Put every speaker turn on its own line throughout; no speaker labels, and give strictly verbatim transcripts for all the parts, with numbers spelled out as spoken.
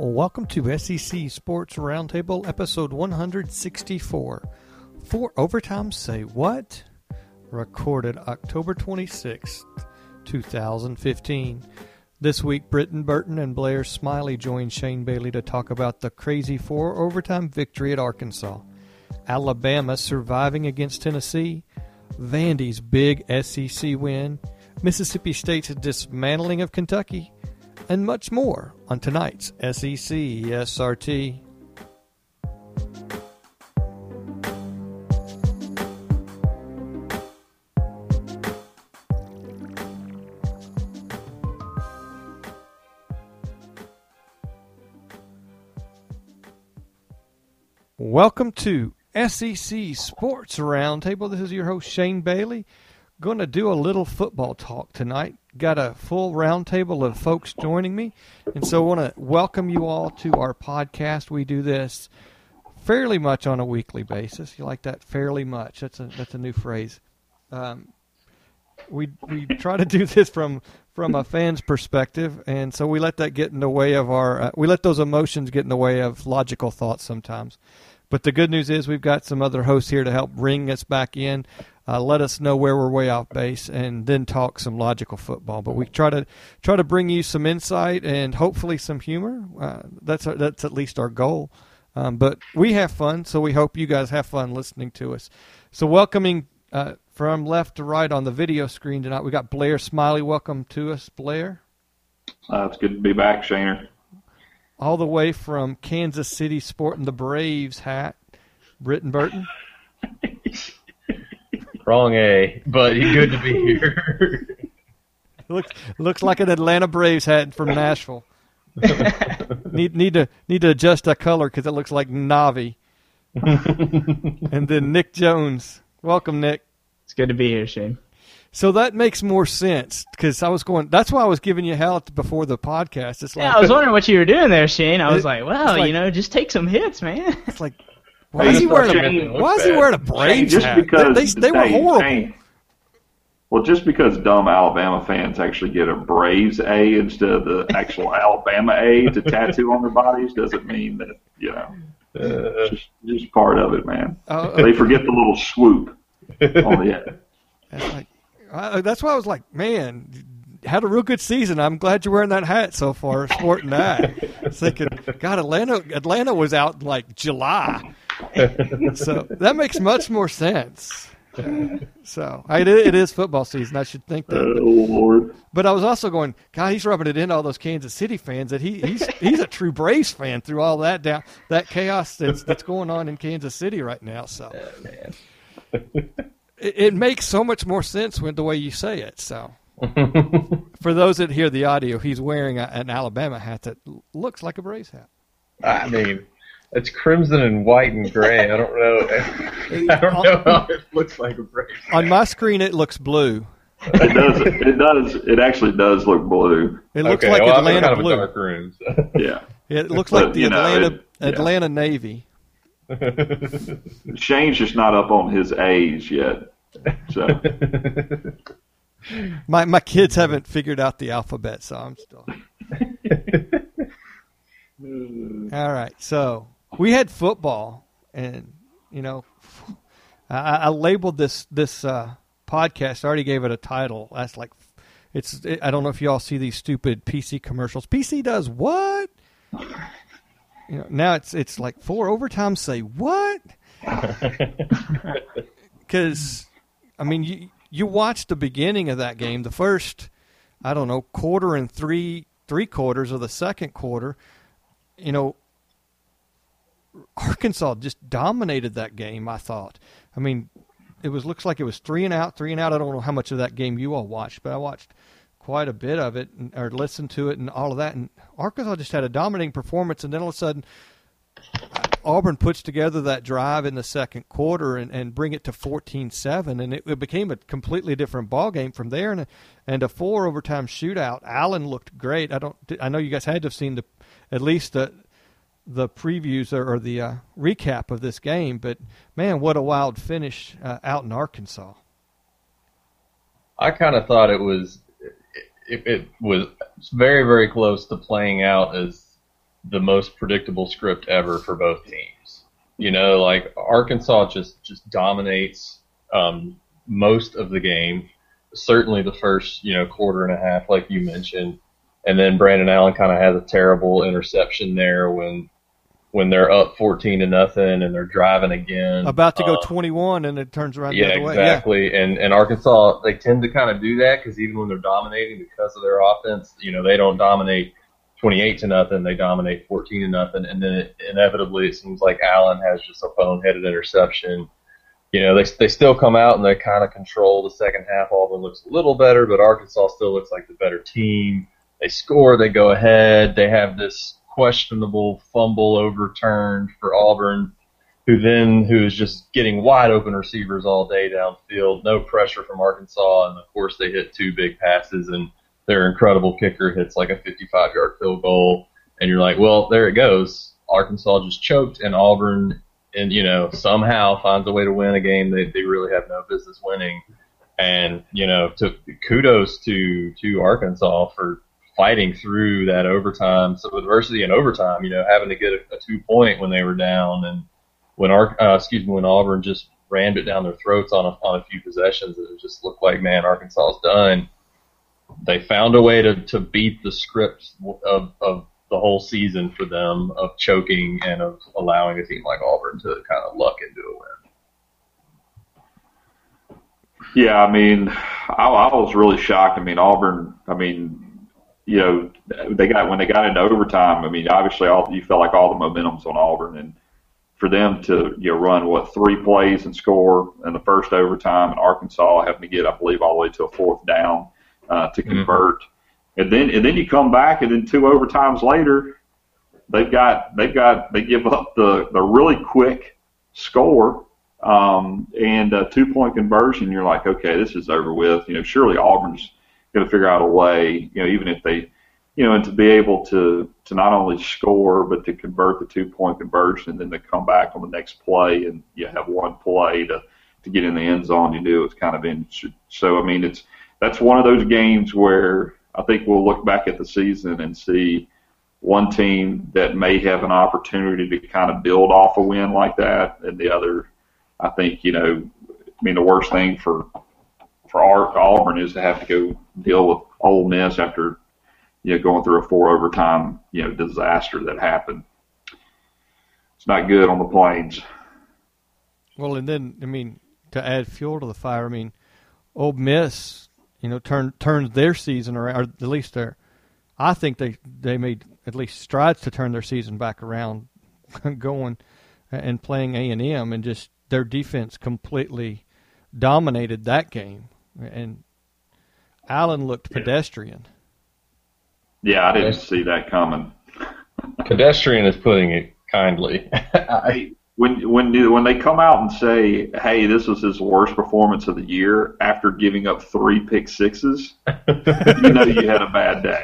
Welcome to S E C Sports Roundtable, episode one sixty-four. For Overtime Say What? Recorded October twenty-sixth, twenty fifteen. This week, Britton Burton and Blair Smiley joined Shane Bailey to talk about the crazy four-overtime victory at Arkansas, Alabama surviving against Tennessee, Vandy's big S E C win, Mississippi State's dismantling of Kentucky, and much more on tonight's S E C S R T. Welcome to S E C Sports Roundtable. This is your host, Shane Bailey. Going to do a little football talk tonight. Got a full roundtable of folks joining me, and so I want to welcome you all to our podcast. We do this fairly much on a weekly basis. You like that? Fairly much. That's a that's a new phrase. Um, we we try to do this from from a fan's perspective, and so we let that get in the way of our. Uh, we let those emotions get in the way of logical thoughts sometimes. But the good news is we've got some other hosts here to help bring us back in, uh, let us know where we're way off base, and then talk some logical football. But we try to try to bring you some insight and hopefully some humor. Uh, that's our, that's at least our goal. Um, but we have fun, so we hope you guys have fun listening to us. So welcoming uh, from left to right on the video screen tonight, we got Blair Smiley. Welcome to us, Blair.
Uh, it's good to be back, Shaner.
All the way from Kansas City, sporting the Braves hat, Britton Burton.
Wrong A, but good to be here.
looks looks like an Atlanta Braves hat from Nashville. need need to need to adjust that color because it looks like Navi. And then Nick Jones. Welcome, Nick.
It's good to be here, Shane.
So that makes more sense because I was going. That's why I was giving you hell before the podcast. It's like,
yeah, I was wondering what you were doing there, Shane. I was
it,
like, well,
like,
you know, just take some hits, man.
It's like, why is he wearing a Why is he wearing a Braves
just
hat?
Because
they they, they were
Shane,
horrible.
Shane, well, just because dumb Alabama fans actually get a Braves A instead of the actual Alabama A to tattoo on their bodies doesn't mean that, you know, uh, just just part of it, man. Uh, they forget the little swoop on the end.
That's like. Uh, that's why I was like, man, had a real good season. I'm glad you're wearing that hat so far, sporting that. Thinking, God, Atlanta, Atlanta was out in like July, so that makes much more sense. So it, it is football season. I should think that.
Oh Lord!
But I was also going, God, he's rubbing it into all those Kansas City fans that he, he's he's a true Braves fan through all that down that chaos that's that's going on in Kansas City right now. So.
Oh, man.
It, it makes so much more sense with the way you say it. So, for those that hear the audio, he's wearing a, an Alabama hat that looks like a Braves hat.
I mean, it's crimson and white and gray. I don't know. I don't know how it looks like a Braves hat.
On my screen, it looks blue.
It does. It does. It actually does look blue.
It looks
okay,
like
well,
Atlanta
kind of
blue.
A dark room, so.
Yeah.
It looks
But,
like the
you know,
Atlanta
it- yeah.
Atlanta Navy.
Shane's just not up on his A's yet. So
My my kids haven't figured out the alphabet, so I'm still. All right, so we had football, and you know, I, I labeled this this uh, podcast. I already gave it a title. That's like, it's. It, I don't know if you all see these stupid P C commercials. P C does what? You know, now it's it's like four overtime. Say what? Because I mean, you you watched the beginning of that game, the first, I don't know, quarter and three three quarters of the second quarter. You know, Arkansas just dominated that game. I thought. I mean, it was looks like it was three and out, three and out. I don't know how much of that game you all watched, but I watched quite a bit of it, and, or listened to it, and all of that. And Arkansas just had a dominating performance, and then all of a sudden, Auburn puts together that drive in the second quarter and, and bring it to fourteen seven, and it, it became a completely different ball game from there. And a, and a four overtime shootout. Allen looked great. I don't. I know you guys had to have seen the at least the the previews or, or the uh, recap of this game, but man, what a wild finish uh, out in Arkansas.
I kind of thought it was. It, it was very, very close to playing out as the most predictable script ever for both teams. You know, like Arkansas just, just dominates um, most of the game, certainly the first, you know, quarter and a half, like you mentioned. And then Brandon Allen kind of has a terrible interception there when when they're up fourteen to nothing and they're driving again.
About to go
uh,
twenty-one and it turns around
yeah,
the other way.
exactly.
Yeah,
And and Arkansas, they tend to kind of do that because even when they're dominating because of their offense, you know, they don't dominate twenty-eight to nothing. They dominate fourteen to nothing. And then it, inevitably it seems like Allen has just a boneheaded interception. You know, they they still come out and they kind of control the second half. Auburn looks a little better, but Arkansas still looks like the better team. They score, they go ahead. They have this questionable fumble overturned for Auburn, who then who is just getting wide open receivers all day downfield. No pressure from Arkansas, and of course they hit two big passes, and their incredible kicker hits like a fifty-five-yard field goal. And you're like, well, there it goes. Arkansas just choked, and Auburn, and you know, somehow finds a way to win a game they they really have no business winning. And you know, to kudos to to Arkansas for fighting through that overtime, so adversity in overtime, you know, having to get a, a two point when they were down, and when Ar- uh, excuse me, when Auburn just rammed it down their throats on a, on a few possessions, it just looked like, man, Arkansas is done. They found a way to, to beat the script of, of the whole season for them of choking and of allowing a team like Auburn to kind of luck into a win.
Yeah, I mean, I, I was really shocked. I mean, Auburn, I mean, you know, they got when they got into overtime. I mean, obviously, all you felt like all the momentum's on Auburn, and for them to you know run what three plays and score in the first overtime, and Arkansas having to get, I believe, all the way to a fourth down uh, to convert, mm-hmm. and then and then you come back, and then two overtimes later, they've got they've got they give up the the really quick score um, and a two point conversion. You're like, okay, this is over with. You know, surely Auburn's going to figure out a way, you know, even if they, you know, and to be able to, to not only score, but to convert the two-point conversion and then to come back on the next play and you have one play to, to get in the end zone. You knew it was kind of in. So, I mean, it's that's one of those games where I think we'll look back at the season and see one team that may have an opportunity to kind of build off a win like that, and the other, I think, you know, I mean, the worst thing for for our, Auburn is to have to go deal with Ole Miss after, you know, going through a four overtime, you know, disaster that happened. It's not good on the Plains.
Well, and then, I mean, to add fuel to the fire, I mean, Ole Miss, you know, turn, turns their season around, or at least their, I think they, they made at least strides to turn their season back around, going and playing A and M, and just their defense completely dominated that game. And Allen looked pedestrian.
Yeah, I didn't see that coming.
Pedestrian is putting it kindly.
I, when when when they come out and say, "Hey, this was his worst performance of the year," after giving up three pick sixes, you know you had a bad day.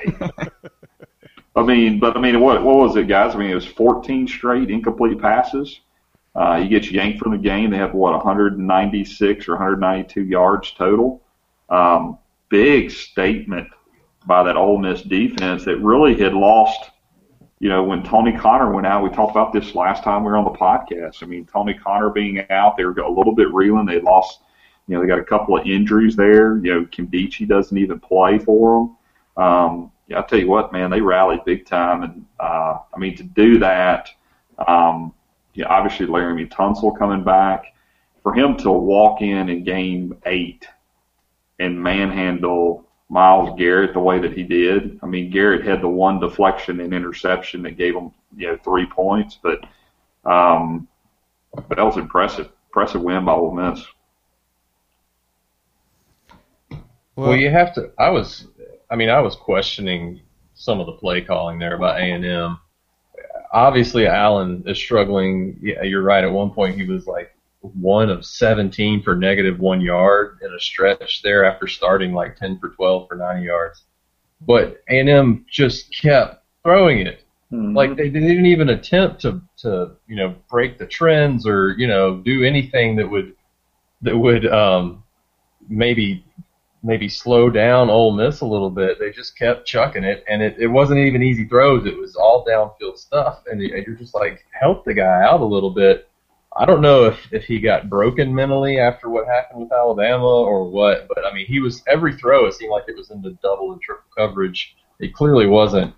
I mean, but I mean, what what was it, guys? I mean, it was fourteen straight incomplete passes. Uh, he gets yanked from the game. They have, what, one hundred ninety-six or one hundred ninety-two yards total. Um, big statement by that Ole Miss defense that really had lost, you know, when Tony Connor went out. We talked about this last time we were on the podcast. I mean, Tony Connor being out, they were a little bit reeling. They lost, you know, they got a couple of injuries there. You know, Kimdichie doesn't even play for them. Um, yeah, I'll tell you what, man, they rallied big time. And, uh, I mean, to do that, um, yeah, obviously Laramie Tunsil coming back, for him to walk in in game eight and manhandle Myles Garrett the way that he did. I mean, Garrett had the one deflection and interception that gave him, you know, three points, but um, but that was impressive. Impressive win by Ole Miss.
Well, you have to. I was, I mean, I was questioning some of the play calling there by A and M. Obviously, Allen is struggling. Yeah, you're right. At one point, he was like one of seventeen for negative one yard in a stretch there after starting like ten for twelve for ninety yards. But A and M just kept throwing it. Mm-hmm. Like they, they didn't even attempt to, to, you know, break the trends or, you know, do anything that would, that would um, maybe maybe slow down Ole Miss a little bit. They just kept chucking it, and it, it wasn't even easy throws. It was all downfield stuff, and you're just like, help the guy out a little bit. I don't know if, if he got broken mentally after what happened with Alabama or what, but, I mean, he was every throw, it seemed like it was into double and triple coverage. He clearly wasn't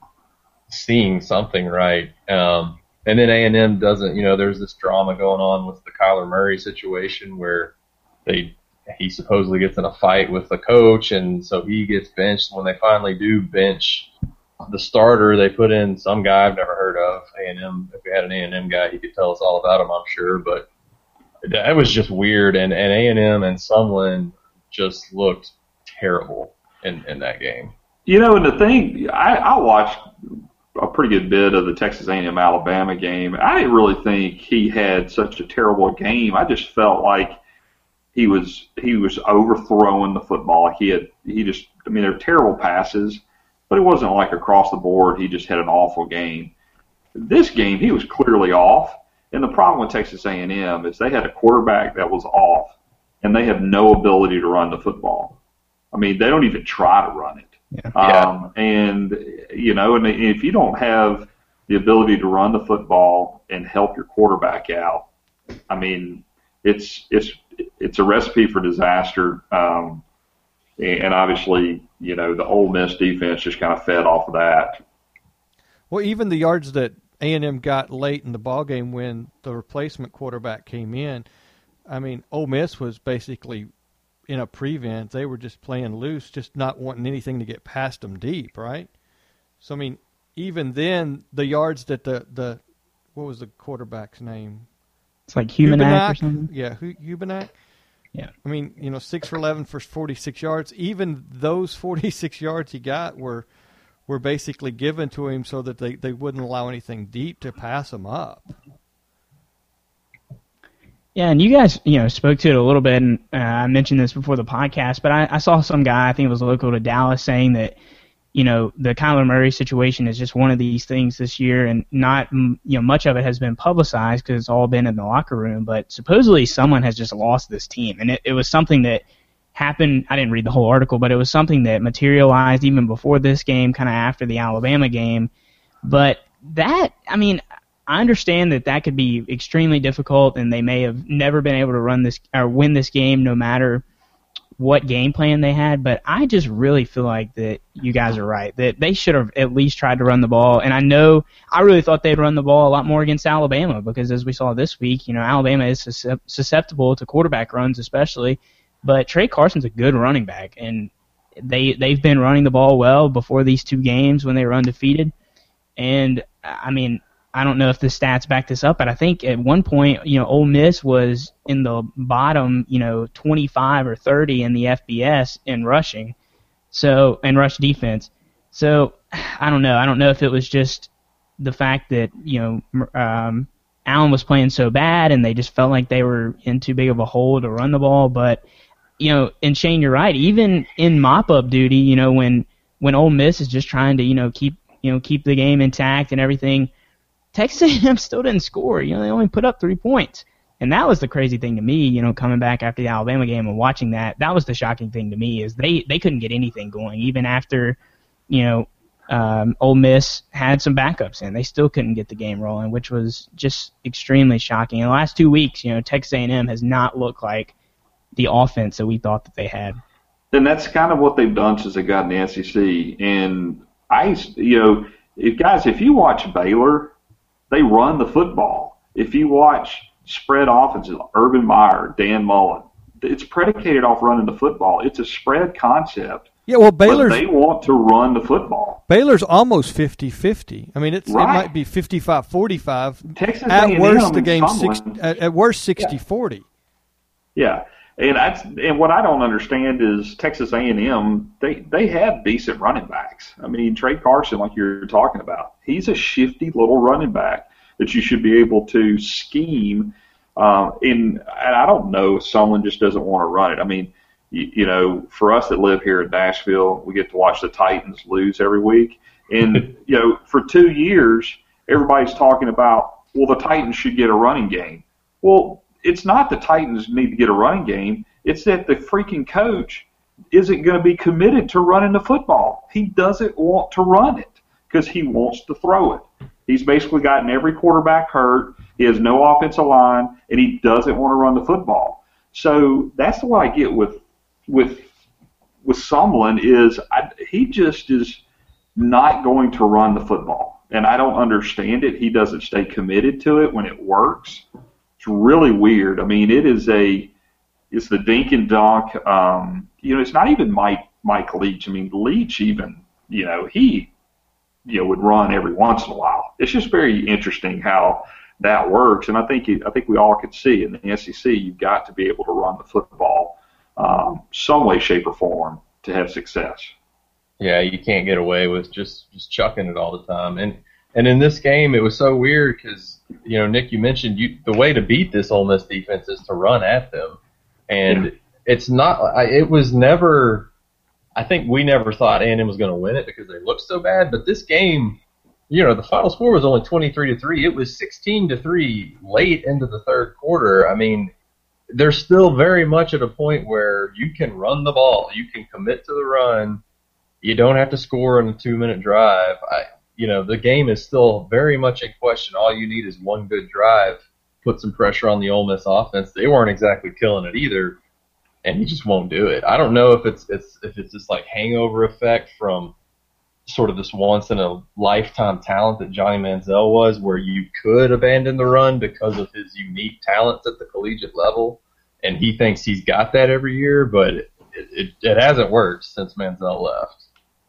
seeing something right. Um, and then A and M doesn't, you know, there's this drama going on with the Kyler Murray situation where they he supposedly gets in a fight with the coach, and so he gets benched. When they finally do bench the starter, they put in some guy I've never heard of. A and M, if we had an A and M guy, he could tell us all about him, I'm sure. But that was just weird, and, and A and M and Sumlin just looked terrible in, in that game.
You know, and the thing, I, I watched a pretty good bit of the Texas A and M Alabama game. I didn't really think he had such a terrible game. I just felt like he was he was overthrowing the football. He had he just I mean, they're terrible passes, but it wasn't like across the board. He just had an awful game. This game, he was clearly off. And the problem with Texas A and M is they had a quarterback that was off, and they have no ability to run the football. I mean, they don't even try to run it.
Yeah.
Um, and, you know, and if you don't have the ability to run the football and help your quarterback out, I mean, it's it's it's a recipe for disaster. Um, and obviously, you know, the Ole Miss defense just kind of fed off of that.
Well, even the yards that A and M got late in the ballgame when the replacement quarterback came in, I mean, Ole Miss was basically in a prevent. They were just playing loose, just not wanting anything to get past them deep, right? So, I mean, even then, the yards that the, the what was the quarterback's name?
It's like Humanak or something?
Yeah, Humanak.
Yeah.
I mean, you know, six for eleven for forty-six yards. Even those forty-six yards he got were were basically given to him so that they, they wouldn't allow anything deep to pass him up.
Yeah, and you guys, you know, spoke to it a little bit, and uh, I mentioned this before the podcast, but I, I saw some guy, I think it was local to Dallas, saying that, you know, the Kyler Murray situation is just one of these things this year, and not, you know, much of it has been publicized because it's all been in the locker room, but supposedly someone has just lost this team, and it, it was something that happened. I didn't read the whole article, but it was something that materialized even before this game, kind of after the Alabama game. But that, I mean, I understand that that could be extremely difficult, and they may have never been able to run this or win this game no matter what game plan they had. But I just really feel like that you guys are right, that they should have at least tried to run the ball. And I know I really thought they'd run the ball a lot more against Alabama because, as we saw this week, you know, Alabama is susceptible to quarterback runs especially. But Trey Carson's a good running back, and they, they've been running the ball well before these two games when they were undefeated. And, I mean, I don't know if the stats back this up, but I think at one point, you know, Ole Miss was in the bottom, you know, twenty-five or thirty in the F B S in rushing, so and rush defense. So I don't know. I don't know if it was just the fact that, you know, um, Allen was playing so bad and they just felt like they were in too big of a hole to run the ball. But, you know, and Shane, you're right. Even in mop-up duty, you know, when when Ole Miss is just trying to, you know, keep you know keep the game intact and everything, Texas A and M still didn't score. You know, they only put up three points. And that was the crazy thing to me, you know, coming back after the Alabama game and watching that. That was the shocking thing to me is they, they couldn't get anything going. Even after, you know, um, Ole Miss had some backups in. They still couldn't get the game rolling, which was just extremely shocking. In the last two weeks, you know, Texas A and M has not looked like the offense that we thought that they had.
And that's kind of what they've done since they got in the S E C. And, I, you know, if guys, if you watch Baylor, they run the football. If you watch spread offenses, Urban Meyer, Dan Mullen, it's predicated off running the football. It's a spread concept.
Yeah, well, Baylor's,
but they want to run the football.
Baylor's almost fifty-fifty. I mean, it's,
right.
it might be fifty-five forty-five.
Texas
at
A and M
worst, the game's
six,
at, at worst sixty forty.
Yeah. yeah, and that's and what I don't understand is Texas A and M. They they have decent running backs. I mean, Trey Carson, like you're talking about, he's a shifty little running back that you should be able to scheme. Um, in and I don't know if someone just doesn't want to run it. I mean. You, you know, for us that live here in Nashville, we get to watch the Titans lose every week. And, you know, for two years, everybody's talking about, well, the Titans should get a running game. Well, it's not the Titans need to get a running game. It's that the freaking coach isn't going to be committed to running the football. He doesn't want to run it because he wants to throw it. He's basically gotten every quarterback hurt. He has no offensive line, and he doesn't want to run the football. So that's what I get with with with Sumlin is I, he just is not going to run the football, and I don't understand it. He doesn't stay committed to it when it works. It's really weird. I mean, it is a it's the dink and dunk. Um, you know, it's not even Mike Mike Leach. I mean, Leach even you know he you know would run every once in a while. It's just very interesting how that works, and I think I think we all could see in the S E C you've got to be able to run the football um, some way, shape, or form to have success.
Yeah, you can't get away with just, just chucking it all the time. And and in this game, it was so weird because you know, Nick, you mentioned you the way to beat this Ole Miss defense is to run at them, and yeah. it's not. It was never. I think we never thought A and M was going to win it because they looked so bad, but this game. You know, the final score was only twenty-three to three. It was sixteen to three late into the third quarter. I mean, they're still very much at a point where you can run the ball. You can commit to the run. You don't have to score in a two-minute drive. I, you know, the game is still very much in question. All you need is one good drive, put some pressure on the Ole Miss offense. They weren't exactly killing it either, and he just won't do it. I don't know if it's, it's if it's this like hangover effect from sort of this once in a lifetime talent that Johnny Manziel was, where you could abandon the run because of his unique talents at the collegiate level, and he thinks he's got that every year, but it, it, it hasn't worked since Manziel left.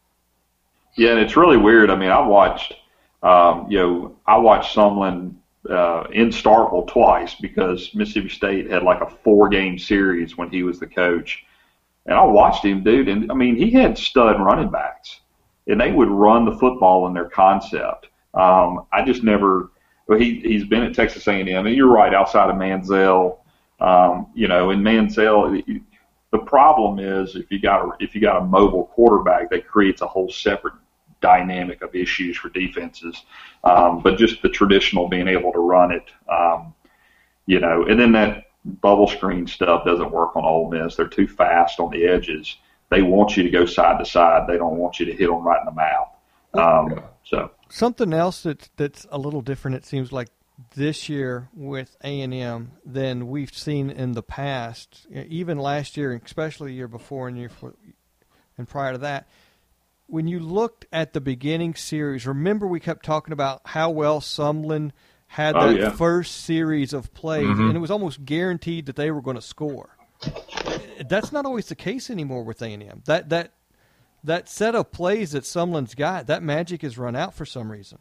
Yeah, and it's really weird. I mean, I watched, um, you know, I watched Sumlin uh, in Starkville twice because Mississippi State had like a four-game series when he was the coach, and I watched him, dude, and I mean, he had stud running backs. And they would run the football in their concept. Um, I just never. Well, he he's been at Texas A and M, and you're right. Outside of Manziel, um, you know, in Manziel, the problem is if you got a, if you got a mobile quarterback, that creates a whole separate dynamic of issues for defenses. Um, but just the traditional being able to run it, um, you know, and then that bubble screen stuff doesn't work on Ole Miss. They're too fast on the edges. They want you to go side to side. They don't want you to hit them right in the mouth. Um, so
something else that's that's a little different. It seems like this year with A and M than we've seen in the past. Even last year, especially the year before and year before, and prior to that. When you looked at the beginning series, remember we kept talking about how well Sumlin had
oh,
that
yeah.
first series of plays,
mm-hmm.
and it was almost guaranteed that they were going to score. That's not always the case anymore with A and M. That that that set of plays that Sumlin's got, that magic is run out for some reason.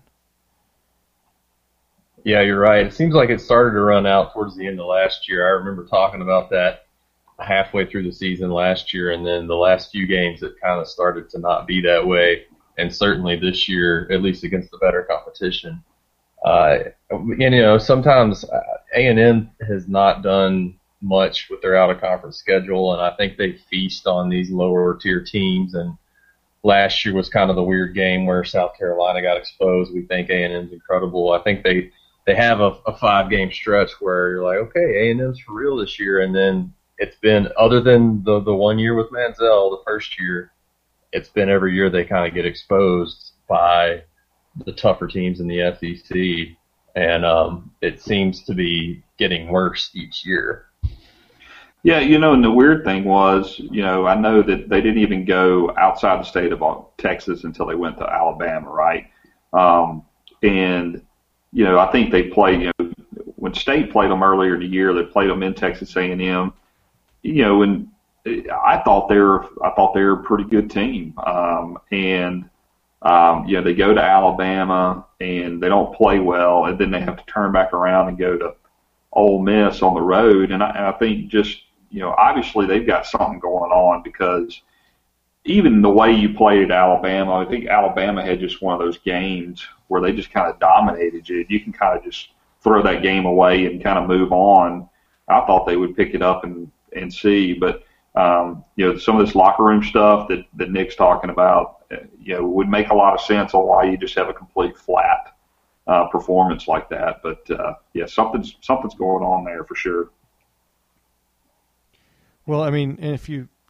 Yeah, you're right. It seems like it started to run out towards the end of last year. I remember talking about that halfway through the season last year, and then the last few games it kind of started to not be that way. And certainly this year, at least against the better competition. Uh, and, you know, sometimes A and M has not done much with their out-of-conference schedule, and I think they feast on these lower-tier teams. And last year was kind of the weird game where South Carolina got exposed. We think A and M's incredible. I think they they have a, a five-game stretch where you're like, okay, A and M's for real this year. And then it's been, other than the the one year with Manziel, the first year, it's been every year they kind of get exposed by the tougher teams in the S E C. And um, it seems to be getting worse each year.
Yeah, you know, and the weird thing was, you know, I know that they didn't even go outside the state of Texas until they went to Alabama, right? Um, and, you know, I think they played, you know, when State played them earlier in the year, they played them in Texas A and M, you know, and I thought they were, I thought they were a pretty good team. Um, and, um, you know, they go to Alabama and they don't play well, and then they have to turn back around and go to Ole Miss on the road. And I, and I think just, you know, obviously they've got something going on, because even the way you played at Alabama, I think Alabama had just one of those games where they just kind of dominated you. You can kind of just throw that game away and kind of move on. I thought they would pick it up and, and see, but, um, you know, some of this locker room stuff that, that Nick's talking about, you know, would make a lot of sense on why you just have a complete flat uh, performance like that. But, uh, yeah, something's, something's going on there for sure.
Well, I mean, if you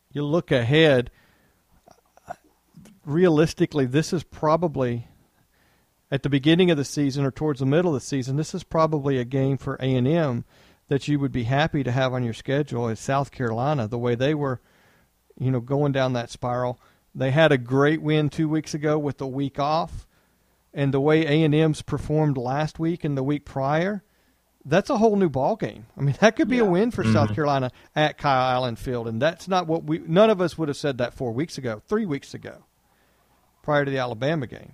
you look ahead, realistically, this is probably at the beginning of the season or towards the middle of the season, this is probably a game for A and M that you would be happy to have on your schedule is South Carolina, the way they were, you know, going down that spiral. They had a great win two weeks ago with the week off, and the way A and M's performed last week and the week prior, that's a whole new ball game. I mean, that could be
yeah.
a win for
mm-hmm.
South Carolina at Kyle Allen Field, and that's not what we – none of us would have said that four weeks ago, three weeks ago, prior to the Alabama game.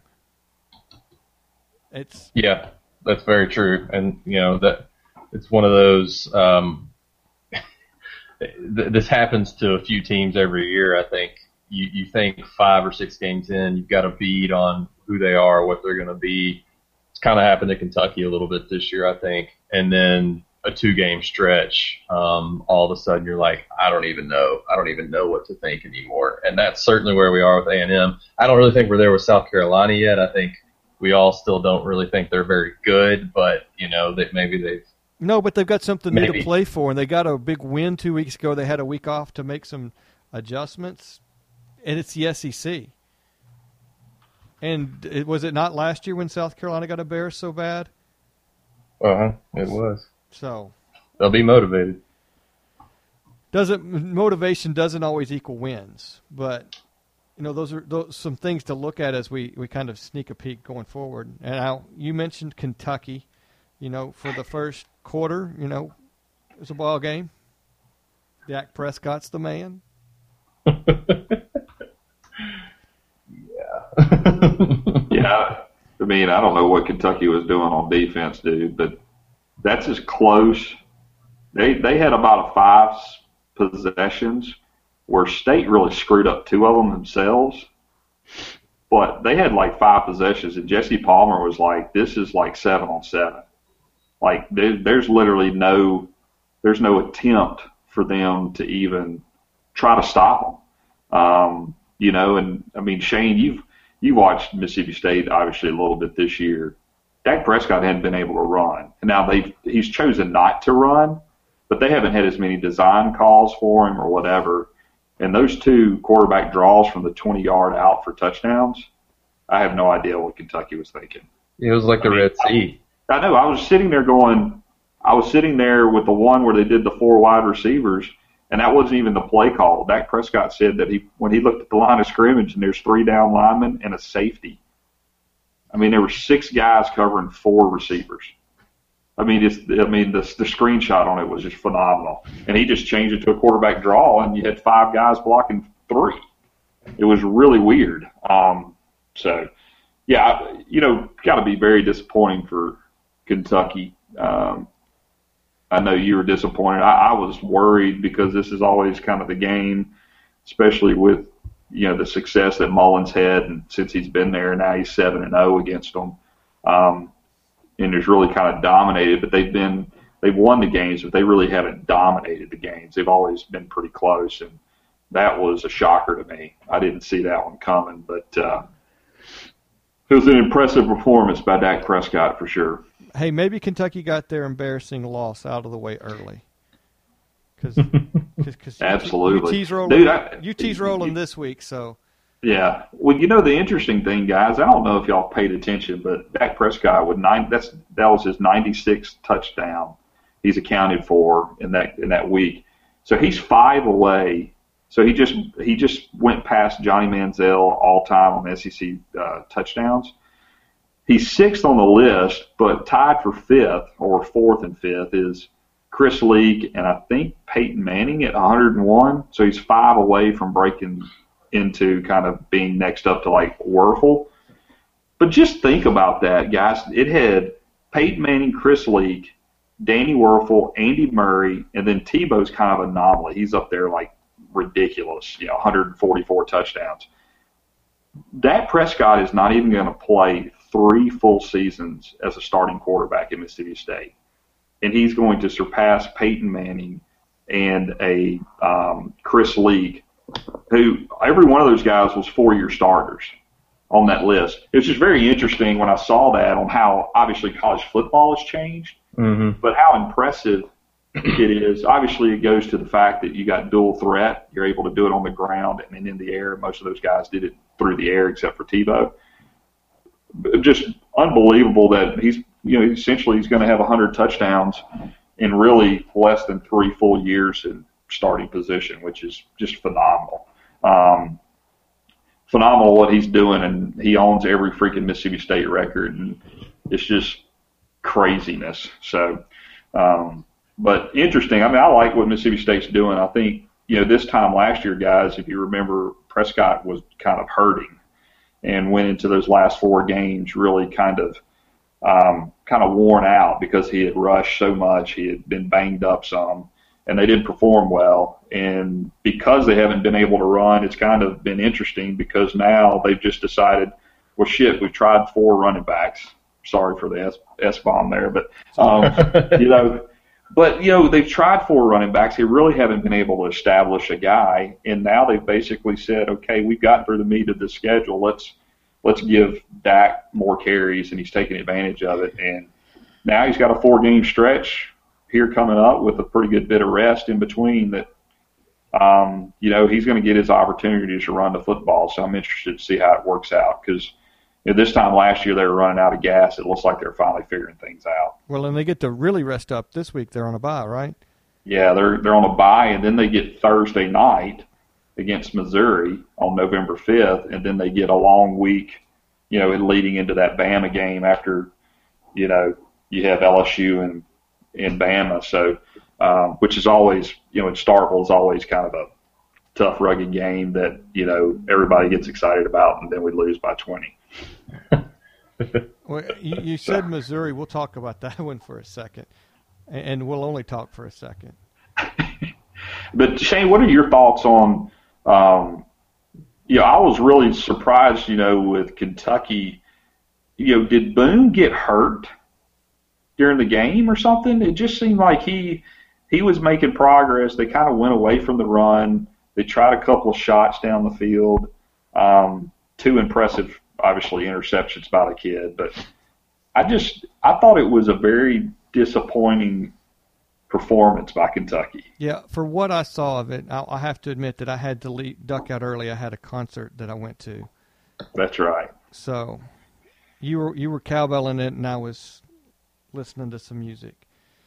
It's
Yeah, that's very true. And, you know, that it's one of those um, – this happens to a few teams every year, I think. You, you think five or six games in, you've got a bead on who they are, what they're going to be. It's kind of happened to Kentucky a little bit this year, I think. And then a two-game stretch, um, all of a sudden you're like, I don't even know. I don't even know what to think anymore. And that's certainly where we are with A and M. I don't really think we're there with South Carolina yet. I think we all still don't really think they're very good, but, you know, that maybe they've
No, but they've got something new
Maybe.
to play for, and they got a big win two weeks ago. They had a week off to make some adjustments, and it's the S E C. And it, was it not last year when South Carolina got embarrassed so bad?
Uh-huh, it was.
So
They'll be motivated.
doesn't motivation doesn't always equal wins, but you know those are those some things to look at as we, we kind of sneak a peek going forward. And now you mentioned Kentucky, you know, for the first quarter, you know, it was a ball game. Dak Prescott's the man.
Yeah, I mean, I don't know what Kentucky was doing on defense, dude, but that's as close. They they had about a five possessions where State really screwed up two of them themselves, but they had like five possessions, and Jesse Palmer was like, "This is like seven on seven. Like there, there's literally no there's no attempt for them to even try to stop them." Um, you know, and I mean, Shane, you've you watched Mississippi State obviously a little bit this year. Dak Prescott hadn't been able to run. And now they he's chosen not to run, but they haven't had as many design calls for him or whatever. And those two quarterback draws from the twenty-yard out for touchdowns, I have no idea what Kentucky was thinking.
It was like the
I mean,
Red Sea.
I, I know. I was sitting there going, I was sitting there with the one where they did the four wide receivers, and that wasn't even the play call. Dak Prescott said that he when he looked at the line of scrimmage and there's three down linemen and a safety. I mean, there were six guys covering four receivers. I mean, it's, I mean, the, the screenshot on it was just phenomenal. And he just changed it to a quarterback draw, and you had five guys blocking three. It was really weird. Um, so, yeah, you know, got to be very disappointing for Kentucky. Um, I know you were disappointed. I, I was worried because this is always kind of the game, especially with, you know, the success that Mullins had, and since he's been there, now he's seven and zero against them, um, and has really kind of dominated. But they've been they've won the games, but they really haven't dominated the games. They've always been pretty close, and that was a shocker to me. I didn't see that one coming, but uh, it was an impressive performance by Dak Prescott for sure.
Hey, maybe Kentucky got their embarrassing loss out of the way early. Because
Absolutely.
U T's rolling,
Dude, I,
U T's rolling this week, so.
Yeah. Well, you know, the interesting thing, guys, I don't know if y'all paid attention, but Dak Prescott, with nine, that's, that was his ninety-sixth touchdown he's accounted for in that in that week. So he's five away. So he just he just went past Johnny Manziel all time on S E C uh, touchdowns. He's sixth on the list, but tied for fifth or fourth and fifth is Chris Leak and I think Peyton Manning at one hundred one. So he's five away from breaking into kind of being next up to like Werfel. But just think about that, guys. It had Peyton Manning, Chris Leak, Danny Werfel, Andy Murray, and then Tebow's kind of an anomaly. He's up there like ridiculous, you know, one hundred forty-four touchdowns. Dak Prescott is not even going to play three full seasons as a starting quarterback at Mississippi State. And he's going to surpass Peyton Manning and a um, Chris Leak, who every one of those guys was four-year starters on that list. It was just very interesting when I saw that on how obviously college football has changed,
mm-hmm.
but how impressive it is. Obviously, it goes to the fact that you got dual threat. You're able to do it on the ground and then in the air. Most of those guys did it through the air except for Tebow. Just unbelievable that he's, you know, essentially he's going to have one hundred touchdowns in really less than three full years in starting position, which is just phenomenal. Um, phenomenal what he's doing, and he owns every freaking Mississippi State record, and it's just craziness. So, um, but interesting. I mean, I like what Mississippi State's doing. I think, you know, this time last year, guys, if you remember, Prescott was kind of hurting and went into those last four games really kind of um, kind of worn out because he had rushed so much. He had been banged up some, and they didn't perform well. And because they haven't been able to run, it's kind of been interesting because now they've just decided, well, shit, we've tried four running backs. Sorry for the S, S-bomb there, but, um, you know, but, you know, they've tried four running backs. They really haven't been able to establish a guy, and now they've basically said, okay, we've gotten through the meat of the schedule. Let's let's give Dak more carries, and he's taking advantage of it. And now he's got a four-game stretch here coming up with a pretty good bit of rest in between that, um, you know, he's going to get his opportunities to run the football. So I'm interested to see how it works out because, you know, this time last year they were running out of gas. It looks like they're finally figuring things out.
Well, and they get to really rest up this week. They're on a bye, right?
Yeah, they're they're on a bye, and then they get Thursday night against Missouri on November fifth, and then they get a long week, you know, leading into that Bama game after, you know, you have L S U and, and Bama. So, um, which is always, you know, in Starkville is always kind of a tough, rugged game that, you know, everybody gets excited about, and then we lose by twenty.
Well, you, you said Missouri. We'll talk about that one for a second, and we'll only talk for a second.
But, Shane, what are your thoughts on, um, you know, I was really surprised, you know, with Kentucky. You know, did Boone get hurt during the game or something? It just seemed like he he was making progress. They kind of went away from the run. They tried a couple of shots down the field. Um, two impressive, obviously, interceptions by the kid. But I just I thought it was a very disappointing performance by Kentucky.
Yeah, for what I saw of it, I, I have to admit that I had to leave, duck out early. I had a concert that I went to.
That's right.
So you were you were cowbelling it, and I was listening to some music.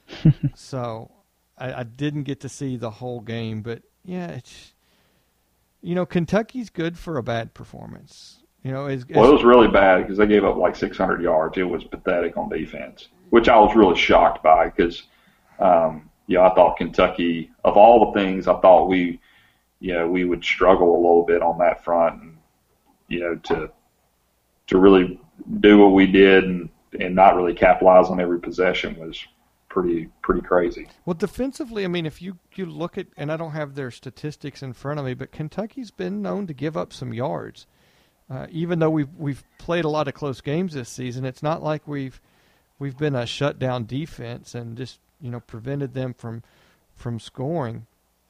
So I, I didn't get to see the whole game, but yeah, it's, you know, Kentucky's good for a bad performance. You know, it's,
well, it was really bad because they gave up like six hundred yards. It was pathetic on defense, which I was really shocked by because, um, you know, I thought Kentucky, of all the things, I thought we, you know, we would struggle a little bit on that front, and, you know, to to really do what we did and, and not really capitalize on every possession was pretty pretty crazy.
Well, defensively, I mean, if you, you look at, and I don't have their statistics in front of me, but Kentucky's been known to give up some yards. Uh, even though we've we've played a lot of close games this season, it's not like we've we've been a shutdown defense and just, you know, prevented them from from scoring.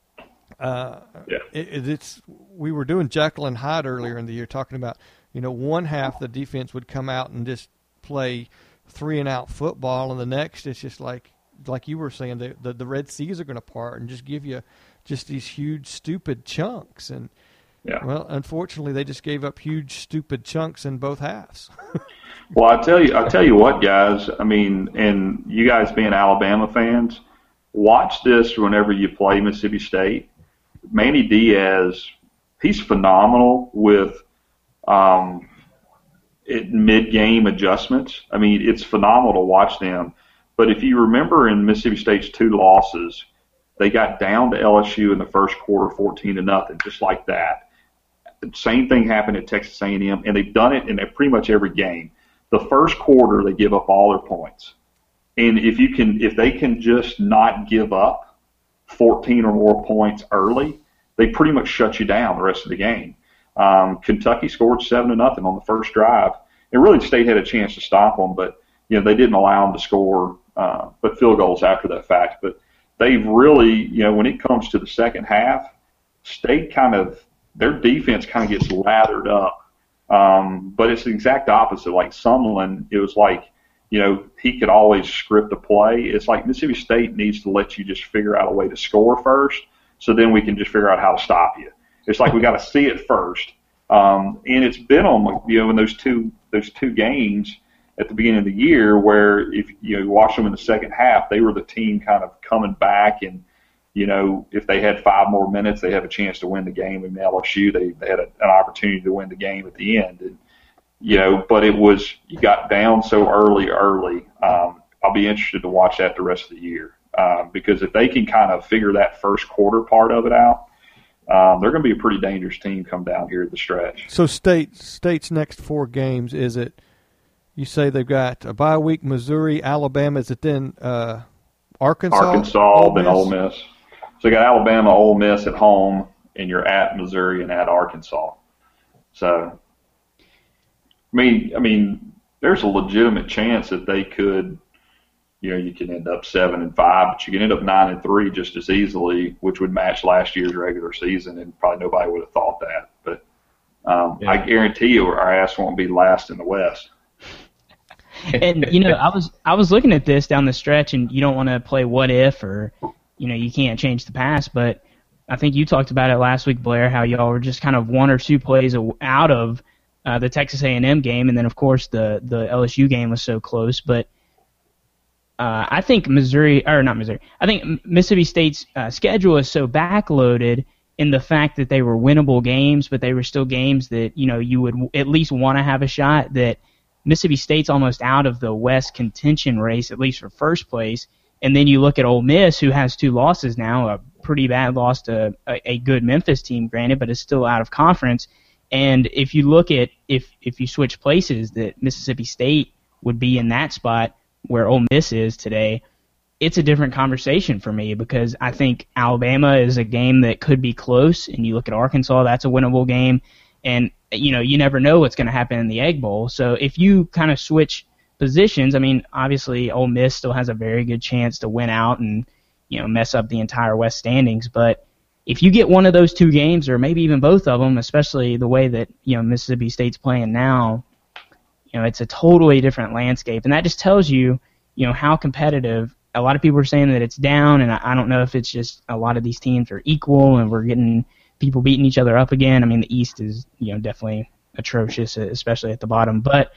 Uh,
yeah,
it, it's we were doing Jekyll and Hyde earlier in the year, talking about, you know, one half the defense would come out and just play three and out football, and the next it's just like like you were saying, the the, the Red Seas are going to part and just give you just these huge stupid chunks. And
yeah,
well, unfortunately, they just gave up huge stupid chunks in both halves.
Well, I tell you, I tell you what, guys. I mean, and you guys being Alabama fans, watch this whenever you play Mississippi State. Manny Diaz, he's phenomenal with um, it, mid-game adjustments. I mean, it's phenomenal to watch them. But if you remember in Mississippi State's two losses, they got down to L S U in the first quarter, fourteen to nothing, just like that. The same thing happened at Texas A and M, and they've done it in pretty much every game. The first quarter, they give up all their points. And if you can, if they can just not give up fourteen or more points early, they pretty much shut you down the rest of the game. Um, Kentucky scored seven to nothing on the first drive, and really the State had a chance to stop them, but you know they didn't allow them to score, uh, but field goals after that fact. But they've really, you know, when it comes to the second half, State kind of their defense kind of gets lathered up. Um, but it's the exact opposite. Like Sumlin, it was like you know, he could always script a play. It's like Mississippi State needs to let you just figure out a way to score first, so then we can just figure out how to stop you. It's like we got to see it first. Um, and it's been on, you know, in those two those two games at the beginning of the year where if you know you watch them in the second half, they were the team kind of coming back, and you know if they had five more minutes, they have a chance to win the game. In L S U, they, they had a, an opportunity to win the game at the end, and you know, but it was you got down so early, early. Um, I'll be interested to watch that the rest of the year um, because if they can kind of figure that first quarter part of it out. Um, they're going to be a pretty dangerous team come down here at the stretch.
So state state's next four games, is it, you say they've got a bye week, Missouri, Alabama, is it then uh, Arkansas?
Arkansas, Ole then Ole Miss. So you got Alabama, Ole Miss at home, and you're at Missouri and at Arkansas. So, I mean, I mean, there's a legitimate chance that they could, you know, you can end up seven and five, but you can end up nine and three just as easily, which would match last year's regular season, and probably nobody would have thought that. But um, yeah. I guarantee you, our ass won't be last in the West.
And you know, I was I was looking at this down the stretch, and you don't want to play what if, or you know, you can't change the past. But I think you talked about it last week, Blair, how y'all were just kind of one or two plays out of uh, the Texas A and M game, and then of course the the L S U game was so close, but. Uh, I think Missouri, or not Missouri, I think Mississippi State's uh, schedule is so backloaded in the fact that they were winnable games, but they were still games that, you know, you would at least want to have a shot, that Mississippi State's almost out of the West contention race, at least for first place. And then you look at Ole Miss, who has two losses now, a pretty bad loss to a, a good Memphis team, granted, but is still out of conference. And if you look at, if, if you switch places, that Mississippi State would be in that spot, where Ole Miss is today, it's a different conversation for me because I think Alabama is a game that could be close, and you look at Arkansas, that's a winnable game, and you know you never know what's going to happen in the Egg Bowl. So if you kind of switch positions, I mean, obviously Ole Miss still has a very good chance to win out and you know mess up the entire West standings, but if you get one of those two games, or maybe even both of them, especially the way that you know Mississippi State's playing now, you know, it's a totally different landscape, and that just tells you, you know, how competitive. A lot of people are saying that it's down, and I, I don't know if it's just a lot of these teams are equal, and we're getting people beating each other up again. I mean, the East is, you know, definitely atrocious, especially at the bottom. But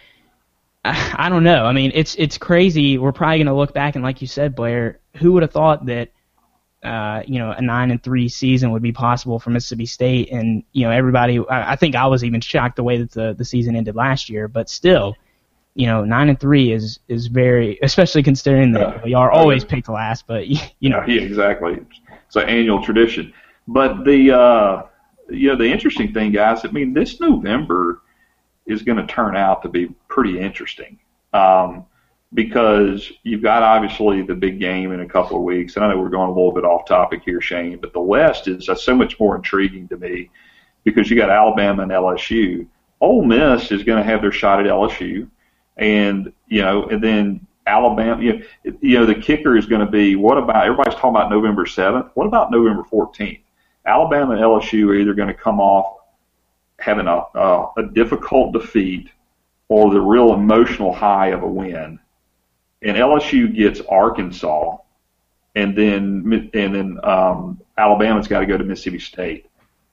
I, I don't know. I mean, it's it's crazy. We're probably going to look back, and like you said, Blair, who would have thought that, uh, you know, a nine and three season would be possible for Mississippi State? And you know, everybody. I, I think I was even shocked the way that the the season ended last year. But still, you know, nine and three is is very, especially considering that uh, you are always picked last. But you know,
yeah, exactly. It's an annual tradition. But the uh, you know, the interesting thing, guys. I mean, this November is going to turn out to be pretty interesting. Um, Because you've got obviously the big game in a couple of weeks. And I know we're going a little bit off topic here, Shane, but the West is uh, so much more intriguing to me because you got Alabama and L S U. Ole Miss is going to have their shot at L S U, and you know, and then Alabama. You know, you know the kicker is going to be what about everybody's talking about November seventh? What about November fourteenth? Alabama and L S U are either going to come off having a uh, a difficult defeat or the real emotional high of a win. And L S U gets Arkansas, and then and then um, Alabama's got to go to Mississippi State.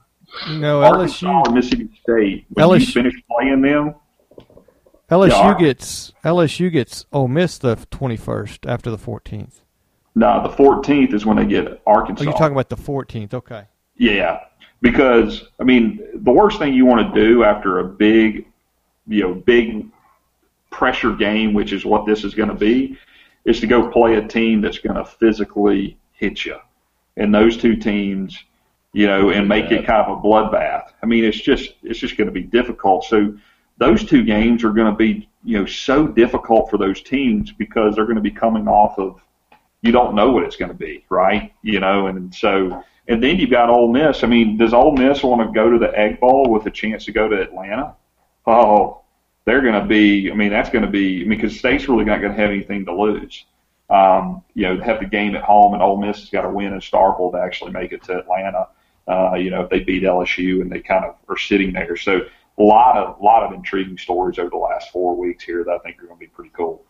No,
Arkansas
L S U.
or Mississippi State. When
L S U,
you finish playing them,
L S U
yeah,
gets L S U gets Ole Miss the twenty-first after the fourteenth.
No, the fourteenth is when they get Arkansas.
Oh, you're talking about the fourteenth? Okay.
Yeah, because I mean, the worst thing you want to do after a big, you know, big pressure game, which is what this is going to be, is to go play a team that's going to physically hit you. And those two teams, you know, and make it kind of a bloodbath. I mean, it's just it's just going to be difficult. So those two games are going to be, you know, so difficult for those teams because they're going to be coming off of, you don't know what it's going to be, right? You know, and so, and then you've got Ole Miss. I mean, does Ole Miss want to go to the Egg Bowl with a chance to go to Atlanta? Oh, they're going to be, I mean, that's going to be, I mean, because State's really not going to have anything to lose. Um, you know, have the game at home, and Ole Miss has got to win in Starkville to actually make it to Atlanta. Uh, you know, if they beat L S U and they kind of are sitting there. So a lot of, lot of intriguing stories over the last four weeks here that I think are going to be pretty cool.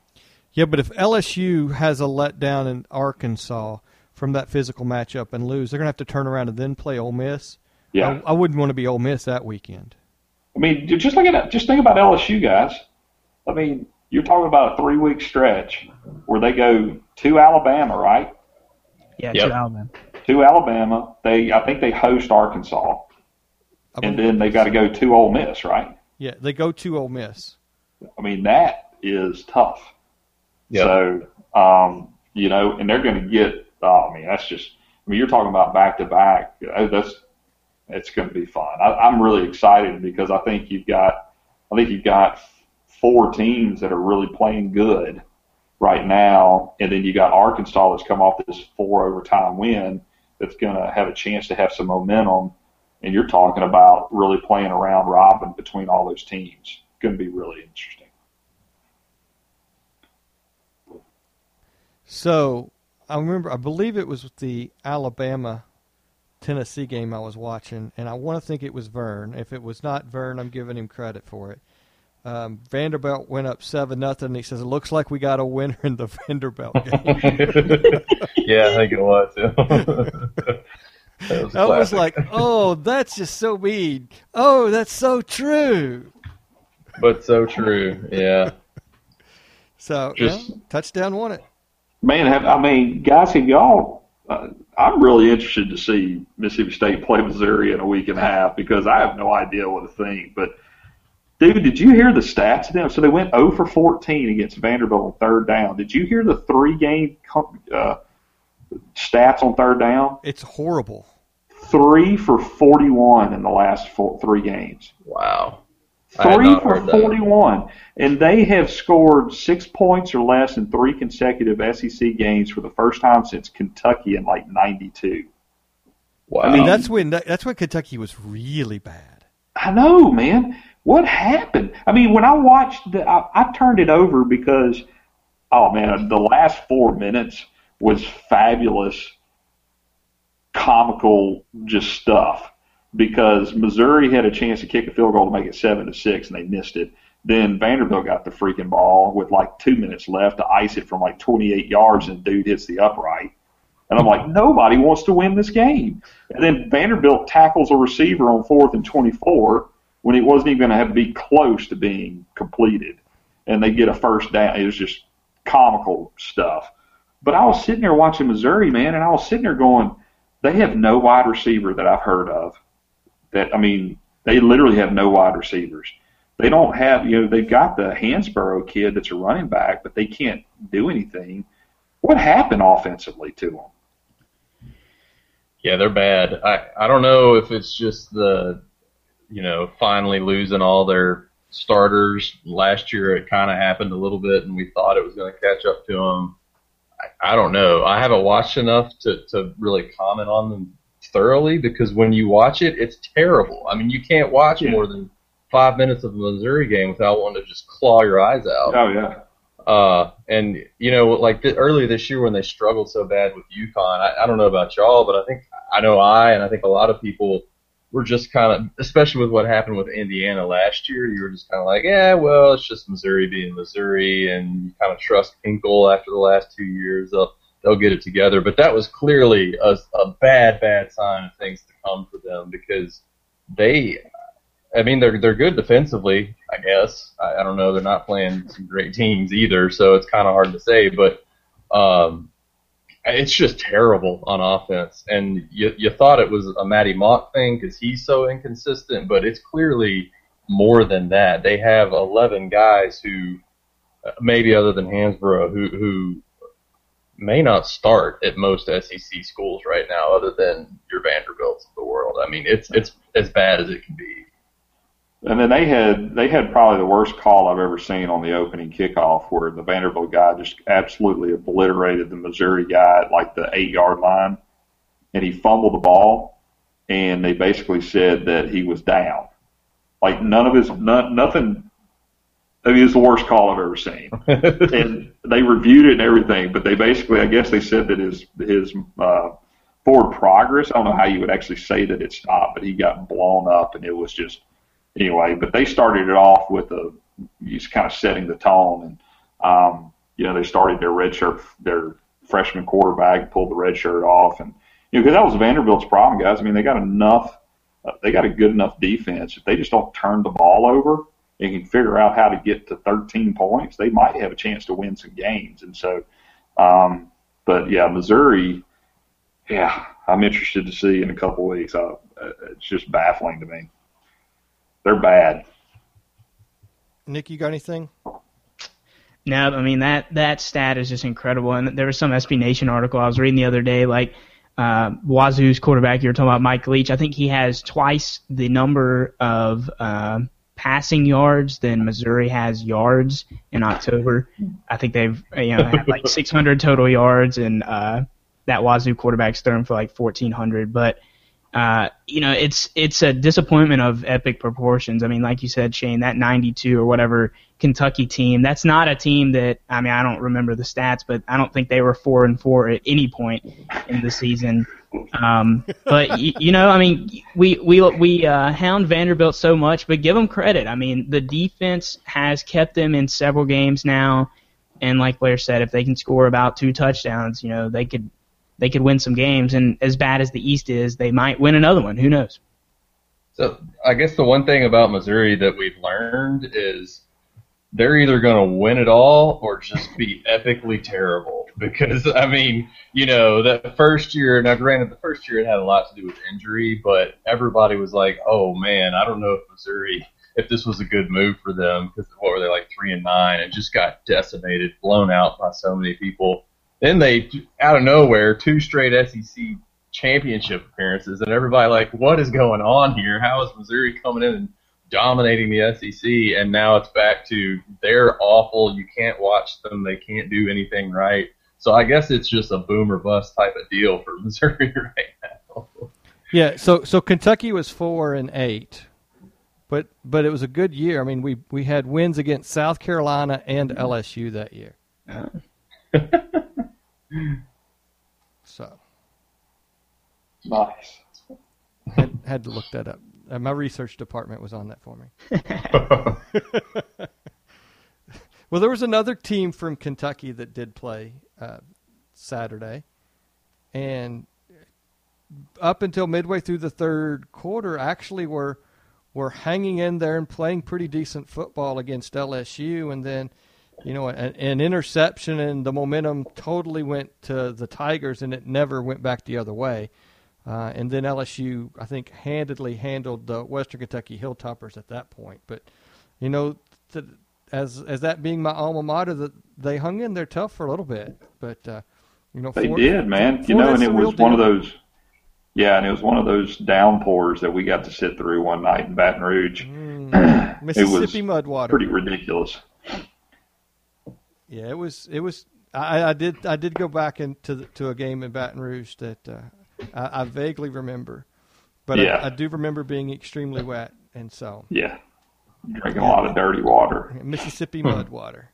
Yeah, but if L S U has a letdown in Arkansas from that physical matchup and lose, they're going to have to turn around and then play Ole Miss.
Yeah.
I, I wouldn't want to be Ole Miss that weekend.
I mean, just look at it. Just think about L S U, guys. I mean, you're talking about a three-week stretch where they go to Alabama, right?
Yeah,
Yep.
to Alabama.
To Alabama. They, I think they host Arkansas, and then they got to go to Ole Miss, right?
Yeah, they go to Ole Miss.
I mean, that is tough.
Yep.
So, um, you know, and they're going to get. Oh, I mean, that's just. I mean, you're talking about back-to-back. That's. It's going to be fun. I, I'm really excited because I think you've got. I think you've got four teams that are really playing good right now, and then you got Arkansas that's come off this four overtime win that's going to have a chance to have some momentum, and you're talking about really playing around robin between all those teams. It's going to be really interesting.
So I remember, I believe it was the Alabama Tennessee game I was watching, and I want to think it was Vern. If it was not Vern, I'm giving him credit for it. Um, Vanderbilt went up seven nothing, and he says, it looks like we got a winner in the Vanderbilt game.
Yeah, I think it was. that was,
I was like, oh, that's just so mean. Oh, that's so true.
But so true, yeah.
So,
Just-
yeah, touchdown won it.
Man, have, I mean, guys, have y'all? Uh, I'm really interested to see Mississippi State play Missouri in a week and a half because I have no idea what to think. But, dude, did you hear the stats of them? So they went zero for fourteen against Vanderbilt on third down. Did you hear the three-game uh, stats on third down?
It's horrible.
Three for forty-one in the last four, three games.
Wow. I had
Three
not
for
heard that.
forty-one. And they have scored six points or less in three consecutive S E C games for the first time since Kentucky in like ninety-two.
Wow.
I mean, that's when that's when Kentucky was really bad.
I know, man. What happened? I mean, when I watched the, I, I turned it over because, oh man, the last four minutes was fabulous, comical, just stuff. Because Missouri had a chance to kick a field goal to make it seven to six, and they missed it. Then Vanderbilt got the freaking ball with like two minutes left to ice it from like twenty-eight yards, and the dude hits the upright. And I'm like, nobody wants to win this game. And then Vanderbilt tackles a receiver on fourth and twenty-four when it wasn't even going to have to be close to being completed, and they get a first down. It was just comical stuff. But I was sitting there watching Missouri, man, and I was sitting there going, they have no wide receiver that I've heard of. That I mean, they literally have no wide receivers. They don't have, you know, they've got the Hansborough kid that's a running back, but they can't do anything. What happened offensively to them?
Yeah, they're bad. I, I don't know if it's just the, you know, finally losing all their starters. Last year it kind of happened a little bit, and we thought it was going to catch up to them. I, I don't know. I haven't watched enough to, to really comment on them thoroughly because when you watch it, it's terrible. I mean, you can't watch
Yeah.
more than five minutes of a Missouri game without wanting to just claw your eyes out.
Oh, yeah.
Uh, and, you know, like the, earlier this year when they struggled so bad with UConn, I, I don't know about y'all, but I think, I know I, and I think a lot of people were just kind of, especially with what happened with Indiana last year, you were just kind of like, yeah, well, it's just Missouri being Missouri, and you kind of trust Hinkle after the last two years. They'll, they'll get it together. But that was clearly a, a bad, bad sign of things to come for them because they, I mean, they're they're good defensively, I guess. I, I don't know. They're not playing some great teams either, so it's kind of hard to say. But um, it's just terrible on offense. And you you thought it was a Matty Mock thing because he's so inconsistent, but it's clearly more than that. They have eleven guys who, maybe other than Hansborough, who who may not start at most S E C schools right now, other than your Vanderbilts of the world. I mean, it's it's as bad as it can be.
And then they had they had probably the worst call I've ever seen on the opening kickoff, where the Vanderbilt guy just absolutely obliterated the Missouri guy at like the eight yard line, and he fumbled the ball, and they basically said that he was down. Like none of his none, nothing. I mean, it's the worst call I've ever seen. And they reviewed it and everything, but they basically, I guess they said that his his uh, forward progress. I don't know how you would actually say that it stopped, but he got blown up, and it was just. Anyway, but they started it off with a just kind of setting the tone, and um, you know, they started their red shirt, their freshman quarterback, pulled the red shirt off, and you know, because that was Vanderbilt's problem, guys. I mean, they got enough, uh, they got a good enough defense. If they just don't turn the ball over and can figure out how to get to thirteen points, they might have a chance to win some games. And so, um, but yeah, Missouri, yeah, I'm interested to see in a couple of weeks. Uh, it's just baffling to me. They're bad.
Nick, you got anything?
No, I mean, that, that stat is just incredible. And there was some S B Nation article I was reading the other day, like uh, Wazoo's quarterback, you were talking about Mike Leach. I think he has twice the number of uh, passing yards than Missouri has yards in October. I think they've you know had like six hundred total yards, and uh, that Wazoo quarterback's thrown for like fourteen hundred. But Uh, you know, it's it's a disappointment of epic proportions. I mean, like you said, Shane, that ninety-two or whatever Kentucky team, that's not a team that, I mean, I don't remember the stats, but I don't think they were four and four at any point in the season. Um, but, you, you know, I mean, we we we uh, hound Vanderbilt so much, but give them credit. I mean, the defense has kept them in several games now, and like Blair said, if they can score about two touchdowns, you know, they could they could win some games, and as bad as the East is, they might win another one. Who knows?
So I guess the one thing about Missouri that we've learned is they're either going to win it all or just be epically terrible. Because, I mean, you know, the first year, now granted, the first year it had a lot to do with injury, but everybody was like, oh, man, I don't know if Missouri, if this was a good move for them, because what were they, like three and nine, and just got decimated, blown out by so many people. Then they, out of nowhere, two straight S E C championship appearances, and everybody like, what is going on here? How is Missouri coming in and dominating the S E C? And now it's back to they're awful. You can't watch them. They can't do anything right. So I guess it's just a boom or bust type of deal for Missouri right now.
Yeah. So so Kentucky was four and eight, but but it was a good year. I mean, we we had wins against South Carolina and L S U that year. So
nice.
Had, had to look that up. Uh, my research department was on that for me. Well, there was another team from Kentucky that did play uh, Saturday, and up until midway through the third quarter, actually were were hanging in there and playing pretty decent football against L S U, and then, you know, an, an interception and the momentum totally went to the Tigers, and it never went back the other way. Uh, and then L S U, I think, handedly handled the Western Kentucky Hilltoppers at that point. But, you know, to, as as that being my alma mater, that they hung in there tough for a little bit. But, uh, you know,
they
Fort,
did, man. You know, and it was one of those, yeah, and it was one of those downpours that we got to sit through one night in Baton Rouge.
Mm, Mississippi mud water.
Pretty ridiculous.
Yeah, it was. It was. I, I did. I did go back into the, to a game in Baton Rouge that uh, I, I vaguely remember, but
yeah.
I, I do remember being extremely wet, and so
yeah, drinking yeah. a lot of dirty water,
Mississippi mud water.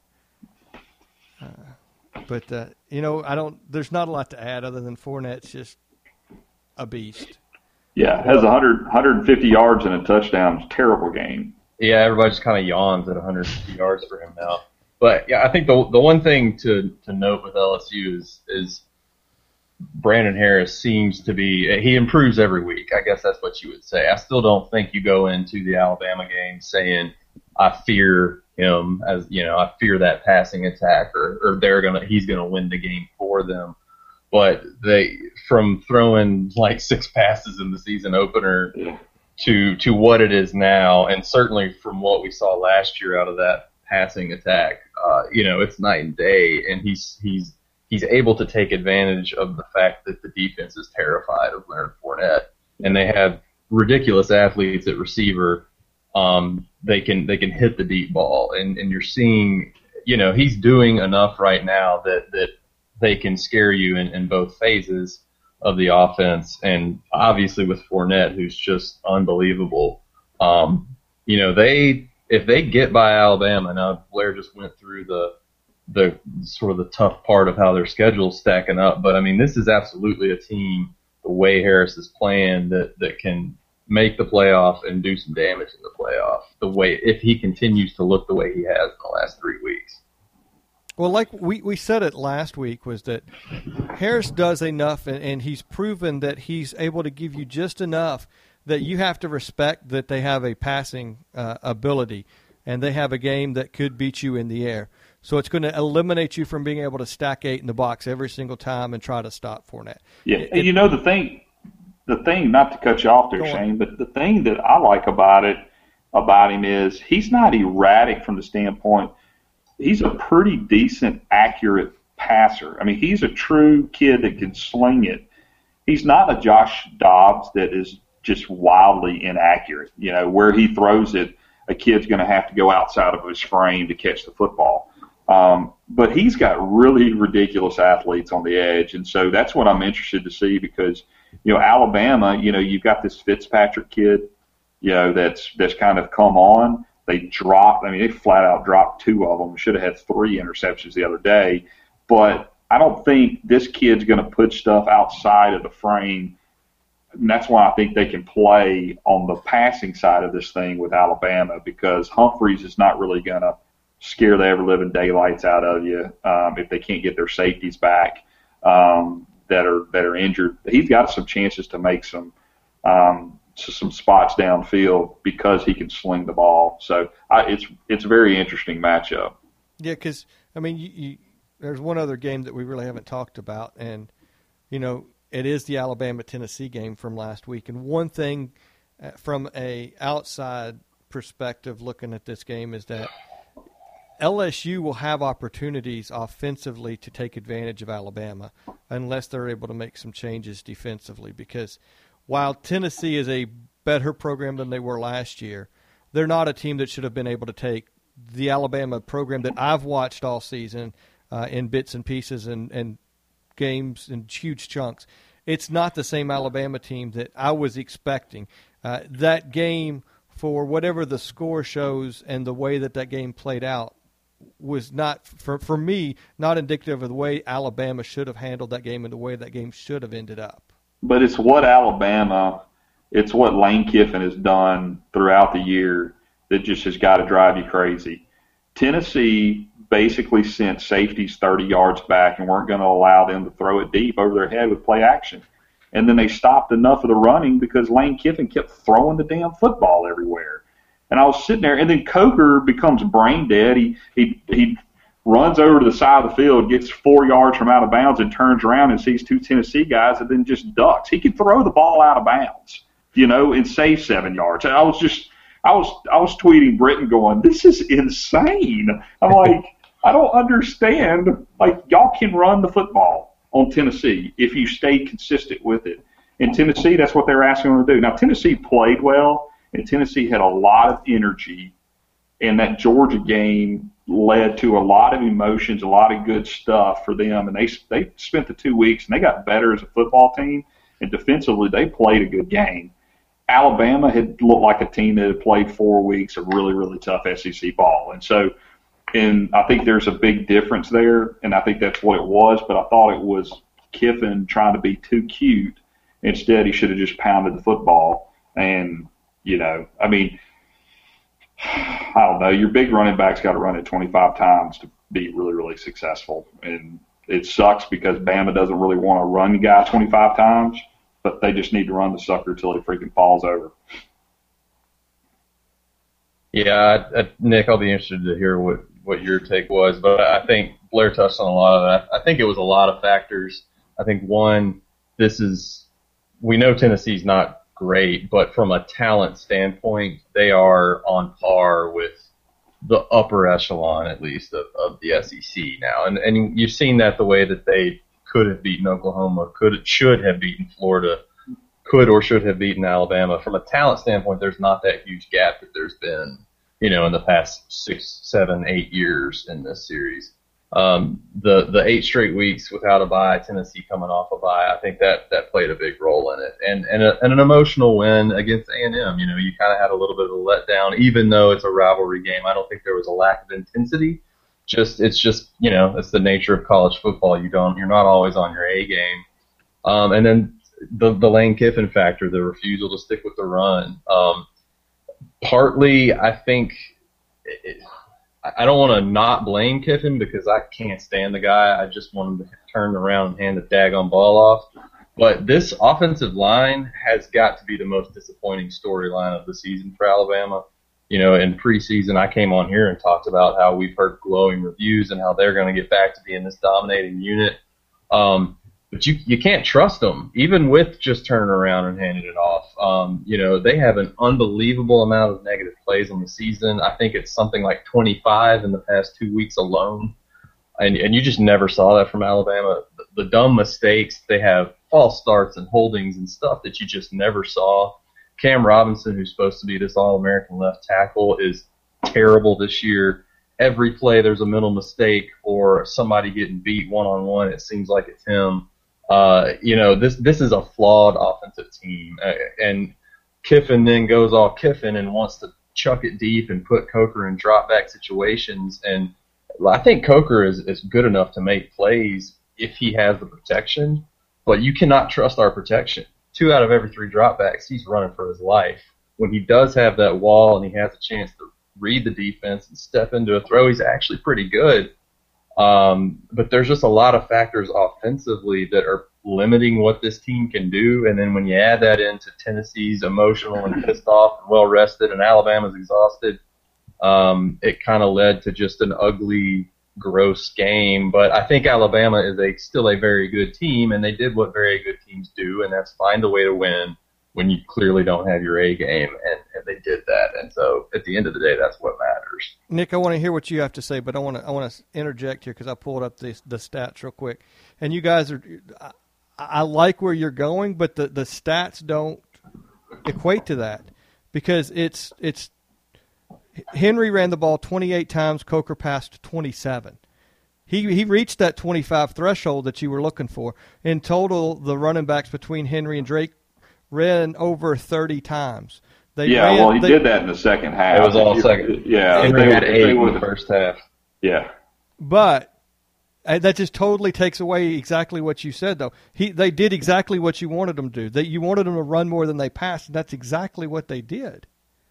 Uh, but uh, you know, I don't. There's not a lot to add other than Fournette's just a beast.
Yeah, has one hundred, one hundred fifty yards and a touchdown. It's a terrible game.
Yeah, everybody just kind of yawns at one hundred fifty yards for him now. But yeah, I think the the one thing to, to note with L S U is is Brandon Harris seems to be he improves every week. I guess that's what you would say. I still don't think you go into the Alabama game saying I fear him, as you know, I fear that passing attack, or, or they're gonna he's gonna win the game for them. But they from throwing like six passes in the season opener
yeah.
to to what it is now, and certainly from what we saw last year out of that passing attack, uh, you know, it's night and day, and he's he's he's able to take advantage of the fact that the defense is terrified of Leonard Fournette, and they have ridiculous athletes at receiver. Um, they can they can hit the deep ball, and, and you're seeing, you know, he's doing enough right now that that they can scare you in, in both phases of the offense, and obviously with Fournette, who's just unbelievable. Um, you know, they. If they get by Alabama, now Blair just went through the the sort of the tough part of how their schedule's stacking up, but I mean, this is absolutely a team, the way Harris is playing, that, that can make the playoff and do some damage in the playoff, the way if he continues to look the way he has in the last three weeks.
Well, like we, we said it last week, was that Harris does enough, and, and he's proven that he's able to give you just enough that you have to respect that they have a passing uh, ability, and they have a game that could beat you in the air. So it's going to eliminate you from being able to stack eight in the box every single time and try to stop Fournette.
Yeah,
it,
and you know the thing, the thing, not to cut you off there, Shane, but the thing that I like about it, about him is he's not erratic from the standpoint. He's a pretty decent, accurate passer. I mean, he's a true kid that can sling it. He's not a Josh Dobbs that is just wildly inaccurate. You know, where he throws it, a kid's going to have to go outside of his frame to catch the football. Um, but he's got really ridiculous athletes on the edge, and so that's what I'm interested to see because, you know, Alabama, you know, you've got this Fitzpatrick kid, you know, that's that's kind of come on. They dropped, I mean, they flat out dropped two of them. Should have had three interceptions the other day. But I don't think this kid's going to put stuff outside of the frame. And that's why I think they can play on the passing side of this thing with Alabama because Humphreys is not really going to scare the ever-living daylights out of you um, if they can't get their safeties back um, that are that are injured. He's got some chances to make some um, some spots downfield because he can sling the ball. So I, it's it's a very interesting matchup.
Yeah, because I mean, you, you, there's one other game that we really haven't talked about, and you know, it is the Alabama-Tennessee game from last week. And one thing uh, from a outside perspective, looking at this game, is that L S U will have opportunities offensively to take advantage of Alabama unless they're able to make some changes defensively because while Tennessee is a better program than they were last year, they're not a team that should have been able to take the Alabama program that I've watched all season uh, in bits and pieces and, and games in huge chunks. It's not the same Alabama team that I was expecting. Uh, that game, for whatever the score shows and the way that that game played out, was not, for for me, not indicative of the way Alabama should have handled that game and the way that game should have ended up.
But it's what Alabama, it's what Lane Kiffin has done throughout the year that just has got to drive you crazy. Tennessee basically sent safeties thirty yards back and weren't going to allow them to throw it deep over their head with play action. And then they stopped enough of the running because Lane Kiffin kept throwing the damn football everywhere. And I was sitting there, and then Coker becomes brain dead. He he he runs over to the side of the field, gets four yards from out of bounds, and turns around and sees two Tennessee guys, and then just ducks. He can throw the ball out of bounds, you know, and save seven yards. And I was just, I was I was tweeting Britain going, this is insane. I'm like, I don't understand. Like, y'all can run the football on Tennessee if you stay consistent with it. In Tennessee, that's what they're asking them to do. Now, Tennessee played well. And Tennessee had a lot of energy, and that Georgia game led to a lot of emotions, a lot of good stuff for them. And they they spent the two weeks, and they got better as a football team. And defensively, they played a good game. Alabama had looked like a team that had played four weeks of really, really tough S E C ball. And so, and I think there's a big difference there, and I think that's what it was. But I thought it was Kiffin trying to be too cute. Instead, he should have just pounded the football. And You know, I mean, I don't know. Your big running back's got to run it twenty-five times to be really, really successful. And it sucks because Bama doesn't really want to run the guy twenty-five times, but they just need to run the sucker until he freaking falls over.
Yeah, I, I, Nick, I'll be interested to hear what, what your take was. But I think Blair touched on a lot of that. I think it was a lot of factors. I think, one, this is – we know Tennessee's not – great, but from a talent standpoint, they are on par with the upper echelon, at least, of, of the S E C now. And and you've seen that the way that they could have beaten Oklahoma, could should have beaten Florida, could or should have beaten Alabama. From a talent standpoint, there's not that huge gap that there's been, you know, in the past six, seven, eight years in this series. Um, the the eight straight weeks without a bye, Tennessee coming off a bye, I think that, that played a big role in it. And and, a, and an emotional win against A and M. You know, you kind of had a little bit of a letdown, even though it's a rivalry game. I don't think there was a lack of intensity. Just it's just you know it's the nature of college football. You don't you're not always on your A game. Um, and then the the Lane Kiffin factor, the refusal to stick with the run. Um, partly, I think. It, I don't want to not blame Kiffin because I can't stand the guy. I just want him to turn around and hand the daggone ball off. But this offensive line has got to be the most disappointing storyline of the season for Alabama. You know, in preseason, I came on here and talked about how we've heard glowing reviews and how they're going to get back to being this dominating unit. Um, but you you can't trust them, even with just turning around and handing it off. Um, you know, they have an unbelievable amount of negative plays on the season. I think it's something like twenty-five in the past two weeks alone. And, and you just never saw that from Alabama. The, the dumb mistakes, they have false starts and holdings and stuff that you just never saw. Cam Robinson, who's supposed to be this All-American left tackle, is terrible this year. Every play there's a mental mistake or somebody getting beat one-on-one. It seems like it's him. Uh, you know, this this is a flawed offensive team. Uh, and Kiffin then goes all Kiffin and wants to chuck it deep and put Coker in drop-back situations. And I think Coker is, is good enough to make plays if he has the protection, but you cannot trust our protection. Two out of every three dropbacks, he's running for his life. When he does have that wall and he has a chance to read the defense and step into a throw, he's actually pretty good. Um, but there's just a lot of factors offensively that are limiting what this team can do. And then when you add that into Tennessee's emotional and pissed off and well-rested and Alabama's exhausted, um, it kind of led to just an ugly, gross game. But I think Alabama is a still a very good team, and they did what very good teams do, and that's find a way to win when you clearly don't have your A game, and, and they did that. And so at the end of the day, that's what matters.
Nick, I want to hear what you have to say, but I want to I want to interject here because I pulled up the the stats real quick. And you guys are, I, I like where you're going, but the, the stats don't equate to that because it's it's Henry ran the ball twenty-eight times, Coker passed twenty-seven. He he reached that twenty-five threshold that you were looking for. In total, the running backs between Henry and Drake ran over thirty times. They
yeah,
ran,
well, he
they,
did that in the second half.
It was all second.
Yeah,
Henry
they,
had eight
they
in
were,
the first half.
Yeah,
but uh, that just totally takes away exactly what you said, though. He they did exactly what you wanted them to do. That you wanted them to run more than they passed, and that's exactly what they did.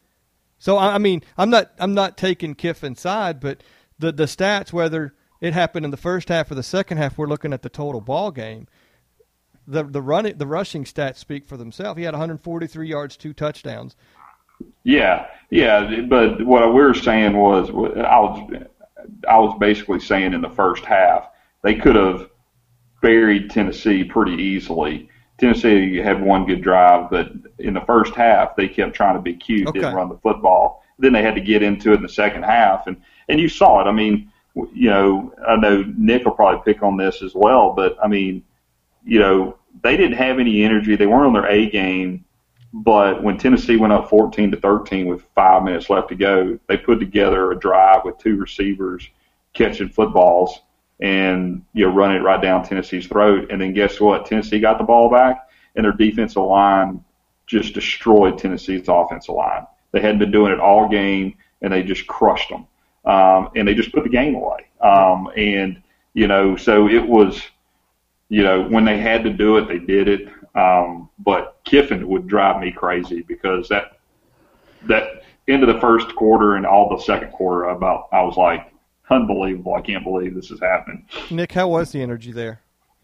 So I mean, I'm not I'm not taking Kiffin's side, but the the stats, whether it happened in the first half or the second half, we're looking at the total ball game. The the running the rushing stats speak for themselves. He had one hundred forty-three yards, two touchdowns.
Yeah, yeah, but what we were saying was I was I was basically saying in the first half they could have buried Tennessee pretty easily. Tennessee had one good drive, but in the first half they kept trying to be cute,
okay.
didn't run the football. Then they had to get into it in the second half, and and you saw it. I mean, you know, I know Nick will probably pick on this as well, but I mean, you know, they didn't have any energy. They weren't on their A game. But when Tennessee went up fourteen to thirteen with five minutes left to go, they put together a drive with two receivers catching footballs and, you know, running it right down Tennessee's throat. And then guess what? Tennessee got the ball back, and their defensive line just destroyed Tennessee's offensive line. They hadn't been doing it all game, and they just crushed them. Um, and they just put the game away. Um, and, you know, so it was, you know, when they had to do it, they did it. Um, but Kiffin would drive me crazy because that that end of the first quarter and all the second quarter, about I was like, unbelievable. I can't believe this is happening.
Nick, how was the energy there?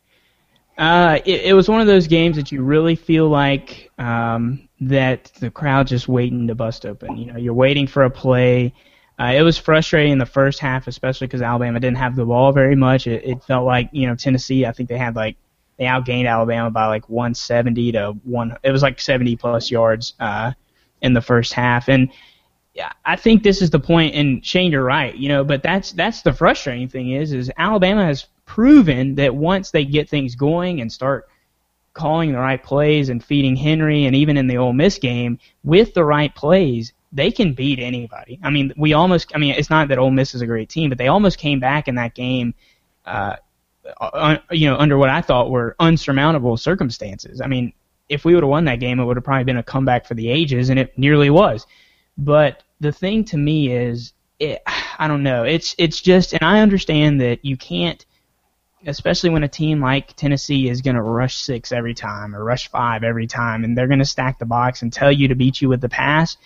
Uh, it, it was one of those games that you really feel like um, that the crowd's just waiting to bust open. You know, you're waiting for a play. Uh, it was frustrating in the first half, especially because Alabama didn't have the ball very much. It, it felt like, you know, Tennessee, I think they had like, they outgained Alabama by like one seventy to one. It was like seventy plus yards uh, in the first half, and yeah, I think this is the point. And Shane, you're right, you know. But that's that's the frustrating thing is is Alabama has proven that once they get things going and start calling the right plays and feeding Henry, and even in the Ole Miss game with the right plays, they can beat anybody. I mean, we almost. I mean, it's not that Ole Miss is a great team, but they almost came back in that game. Uh, Uh, you know, under what I thought were unsurmountable circumstances. I mean, if we would have won that game, it would have probably been a comeback for the ages, and it nearly was. But the thing to me is, it, I don't know. It's it's just, and I understand that you can't, especially when a team like Tennessee is going to rush six every time or rush five every time, and they're going to stack the box and tell you to beat you with the pass.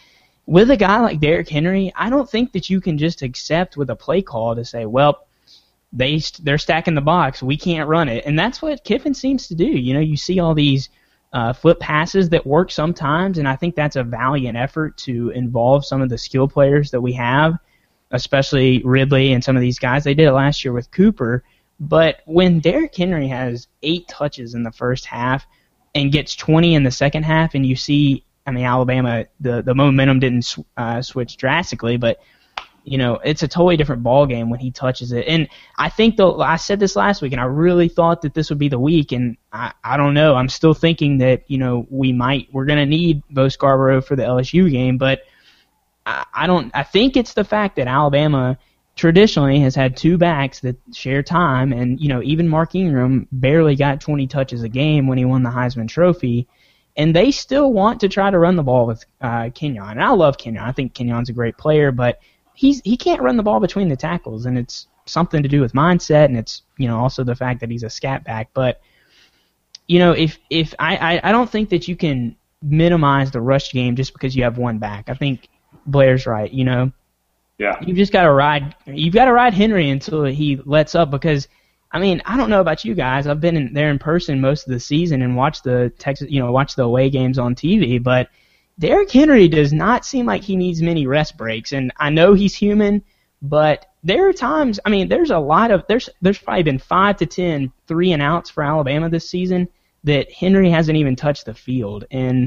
with a guy like Derrick Henry, I don't think that you can just accept with a play call to say, well, they, they're stacking the box, we can't run it. And that's what Kiffin seems to do. You know, you see all these uh, flip passes that work sometimes, and I think that's a valiant effort to involve some of the skill players that we have, especially Ridley and some of these guys. They did it last year with Cooper. But when Derrick Henry has eight touches in the first half and gets twenty in the second half, and you see, I mean, Alabama, the, the momentum didn't uh, switch drastically, but, you know, it's a totally different ball game when he touches it. And I think, though, I said this last week, and I really thought that this would be the week, and I, I don't know. I'm still thinking that, you know, we might, we're going to need Bo Scarborough for the L S U game, but I, I don't, I think it's the fact that Alabama traditionally has had two backs that share time, and, you know, even Mark Ingram barely got twenty touches a game when he won the Heisman Trophy, and they still want to try to run the ball with uh, Kenyon. And I love Kenyon. I think Kenyon's a great player, but he's he can't run the ball between the tackles, and it's something to do with mindset, and it's, you know, also the fact that he's a scat back. But, you know, if if I, I, I don't think that you can minimize the rush game just because you have one back. I think Blair's right, you know.
Yeah.
You've just got to ride. You've got to ride Henry until he lets up, because, I mean, I don't know about you guys. I've been in there in person most of the season and watched the Texas, you know, watched the away games on T V. But Derrick Henry does not seem like he needs many rest breaks. And I know he's human, but there are times. I mean, there's a lot of there's there's probably been five to ten three and outs for Alabama this season that Henry hasn't even touched the field. And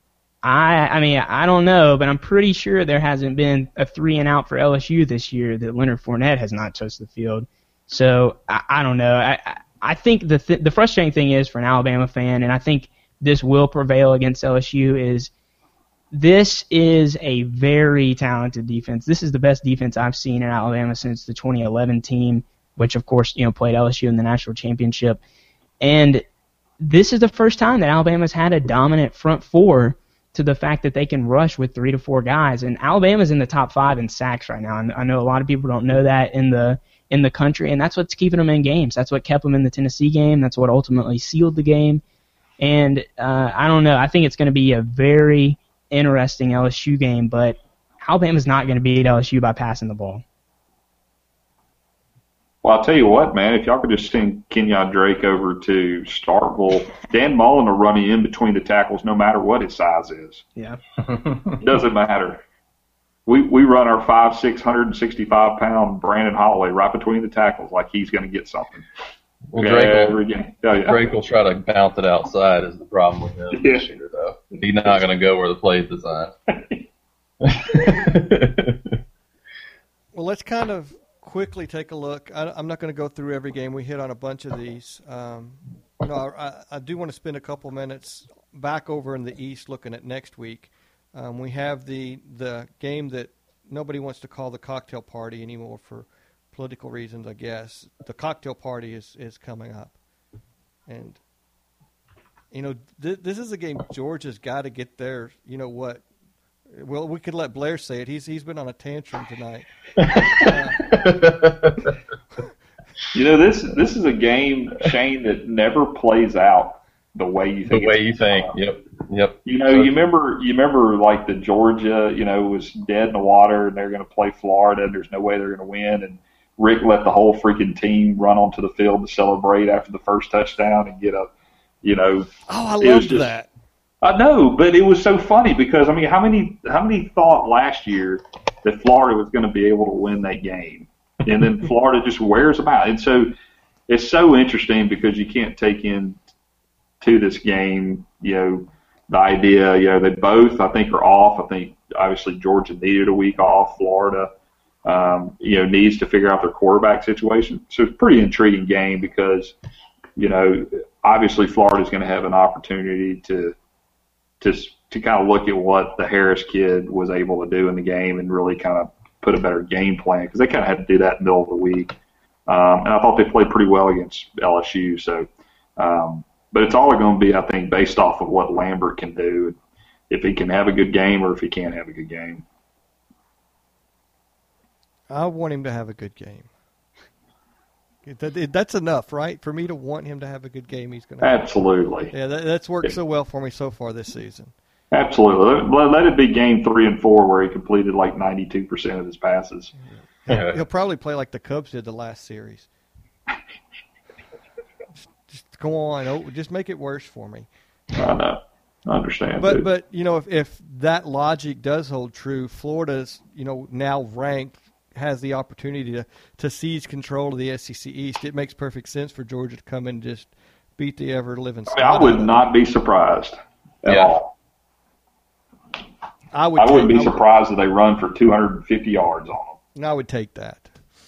I, I mean, I don't know, but I'm pretty sure there hasn't been a three and out for L S U this year that Leonard Fournette has not touched the field. So I, I don't know. I, I think the th- the frustrating thing is for an Alabama fan, and I think this will prevail against L S U, is this is a very talented defense. This is the best defense I've seen in Alabama since the twenty eleven team, which of course, you know, played L S U in the national championship. And this is the first time that Alabama's had a dominant front four, to the fact that they can rush with three to four guys. And Alabama's in the top five in sacks right now. And I know a lot of people don't know that in the in the country, and that's what's keeping them in games. That's what kept them in the Tennessee game. That's what ultimately sealed the game. And uh, I don't know. I think it's going to be a very interesting L S U game, but Alabama's not going to beat L S U by passing the ball.
Well, I'll tell you what, man, if y'all could just send Kenyon Drake over to Starkville, Dan Mullen will run him in between the tackles no matter what his size is.
Yeah.
It doesn't matter. We we run our five, six, one hundred sixty-five pound Brandon Holloway right between the tackles like he's going to get something.
Well, Drake
Every
will,
game. Oh, yeah.
Drake will try to bounce it outside is the problem with him
Yeah.
this year, though. He's not going to go where the play is designed.
Well, let's kind of quickly take a look. I, I'm not going to go through every game. We hit on a bunch of these. Um, you know, I, I do want to spend a couple minutes back over in the East looking at next week. Um, we have the the game that nobody wants to call the cocktail party anymore for political reasons, I guess. The cocktail party is, is coming up. And, you know, th- this is a game Georgia's got to get their, you know what, well, we could let Blair say it. He's He's been on a tantrum tonight. Uh,
You know, this this is a game, Shane, that never plays out the way you think.
The way
it's
you think.
out.
Yep. Yep.
You know, you remember you remember like the Georgia, you know, was dead in the water and they're going to play Florida and there's no way they're going to win, and Rick let the whole freaking team run onto the field to celebrate after the first touchdown and get a, you know.
oh, I
it was
loved
just-
that.
I know, but it was so funny because, I mean, how many how many thought last year that Florida was going to be able to win that game? And then Florida just wears them out. And so it's so interesting because you can't take in to this game, you know, the idea, you know, they both, I think, are off. I think, obviously, Georgia needed a week off. Florida, um, you know, needs to figure out their quarterback situation. So it's a pretty intriguing game because, you know, obviously Florida's going to have an opportunity to to to kind of look at what the Harris kid was able to do in the game and really kind of put a better game plan because they kind of had to do that in the middle of the week. Um, and I thought they played pretty well against L S U. So, um, but it's all going to be, I think, based off of what Lambert can do, if he can have a good game or if he can't have a good game.
I want him to have a good game. That, that's enough, right? For me to want him to have a good game, he's going to.
Absolutely.
Yeah, that, that's worked so well for me so far this season.
Absolutely. Let, let it be game three and four where he completed like ninety-two percent of his passes.
He'll probably play like the Cubs did the last series. just, just go on. Oh, just make it worse for me.
I know. I understand.
But,
dude.
but you know, if, if that logic does hold true, Florida's, you know, now ranked, has the opportunity to, to seize control of the S E C East. It makes perfect sense for Georgia to come and just beat the ever-living
I, mean, I would not be surprised at
Yeah.
all.
I would.
I wouldn't
take,
be surprised if they run for two hundred fifty yards on them.
I would take that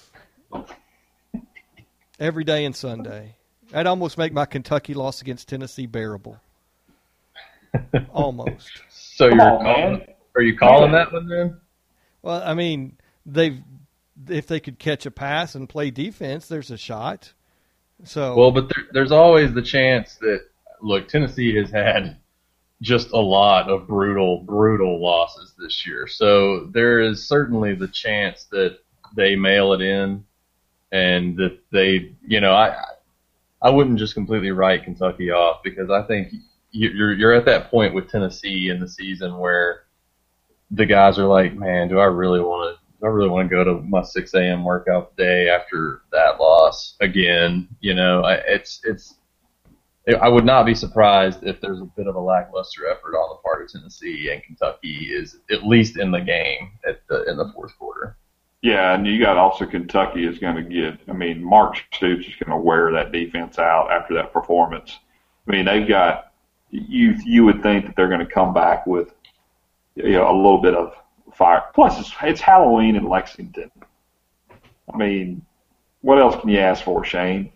every day and Sunday. That'd almost make my Kentucky loss against Tennessee bearable. Almost.
So
Come
you're
on,
calling,
man.
are you calling that one then?
Well, I mean, they've if they could catch a pass and play defense, there's a shot. So
Well, but there, there's always the chance that, look, Tennessee has had just a lot of brutal, brutal losses this year. So there is certainly the chance that they mail it in and that they, you know, I I wouldn't just completely write Kentucky off because I think you're you're at that point with Tennessee in the season where the guys are like, man, do I really want to I really want to go to my six a.m. workout day after that loss again. You know, I, it's it's. I would not be surprised if there's a bit of a lackluster effort on the part of Tennessee and Kentucky is at least in the game at the in the fourth quarter.
Yeah, and you got also Kentucky is going to get. I mean, Mark Stoops is going to wear that defense out after that performance. I mean, they've got you. You would think that they're going to come back with, you know, a little bit of fire. Plus, it's, it's Halloween in Lexington. I mean, what else can you ask for, Shane?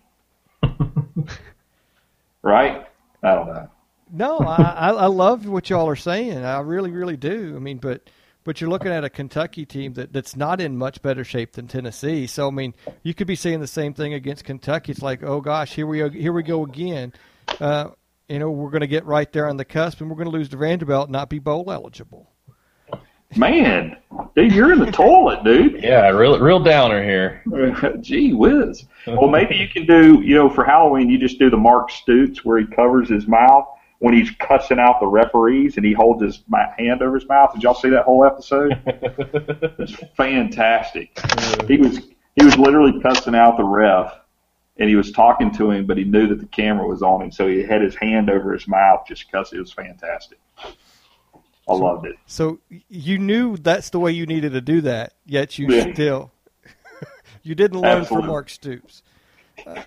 Right? I don't know.
No, I, I I love what y'all are saying. I really, really do. I mean, but but you're looking at a Kentucky team that, that's not in much better shape than Tennessee. So I mean, you could be saying the same thing against Kentucky. It's like, oh gosh, here we go, here we go again. Uh, you know, we're going to get right there on the cusp, and we're going to lose to Vanderbilt and not be bowl eligible.
Man, dude, you're in the toilet, dude.
Yeah, real real downer here.
Gee whiz. Well, maybe you can do, you know, for Halloween, you just do the Mark Stoops where he covers his mouth when he's cussing out the referees and he holds his hand over his mouth. Did y'all see that whole episode? It's fantastic. He was he was literally cussing out the ref and he was talking to him, but he knew that the camera was on him, so he had his hand over his mouth just cussing. It was fantastic. I loved it.
So you knew that's the way you needed to do that, yet you
Yeah.
still you didn't learn
Absolutely.
from Mark Stoops. Uh,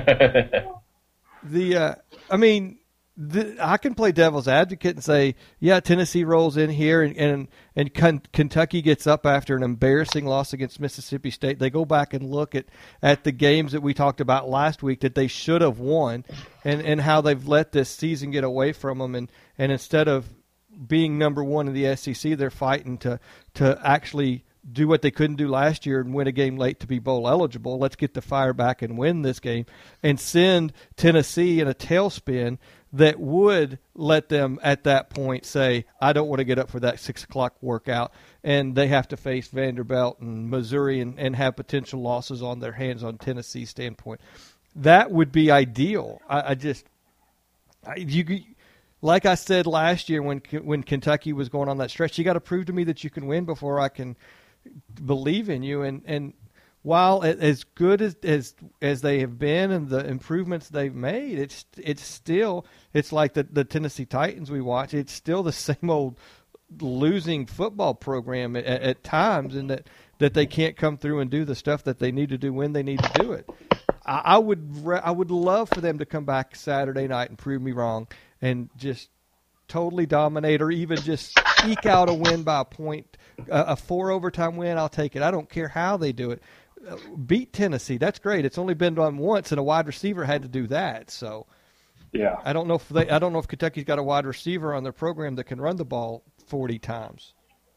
the uh, I mean, the, I can play devil's advocate and say, yeah, Tennessee rolls in here and and, and K- Kentucky gets up after an embarrassing loss against Mississippi State. They go back and look at, at the games that we talked about last week that they should have won, and, and how they've let this season get away from them, and, and instead of being number one in the S E C, they're fighting to to actually do what they couldn't do last year and win a game late to be bowl eligible. Let's get the fire back and win this game and send Tennessee in a tailspin that would let them at that point say, I don't want to get up for that six o'clock workout, and they have to face Vanderbilt and Missouri and, and have potential losses on their hands on Tennessee's standpoint. That would be ideal. I, I just I, you. Like I said last year when when Kentucky was going on that stretch, you got to prove to me that you can win before I can believe in you. And, and while as good as, as as they have been and the improvements they've made, it's it's still it's like the, the Tennessee Titans we watch. It's still the same old losing football program at, at times, and that, that they can't come through and do the stuff that they need to do when they need to do it. I, I would I would love for them to come back Saturday night and prove me wrong and just totally dominate, or even just eke out a win by a point, uh, a four overtime win. I'll take it. I don't care how they do it. Uh, beat Tennessee. That's great. It's only been done once, and a wide receiver had to do that. So,
Yeah.
I don't know if they. I don't know if Kentucky's got a wide receiver on their program that can run the ball forty times.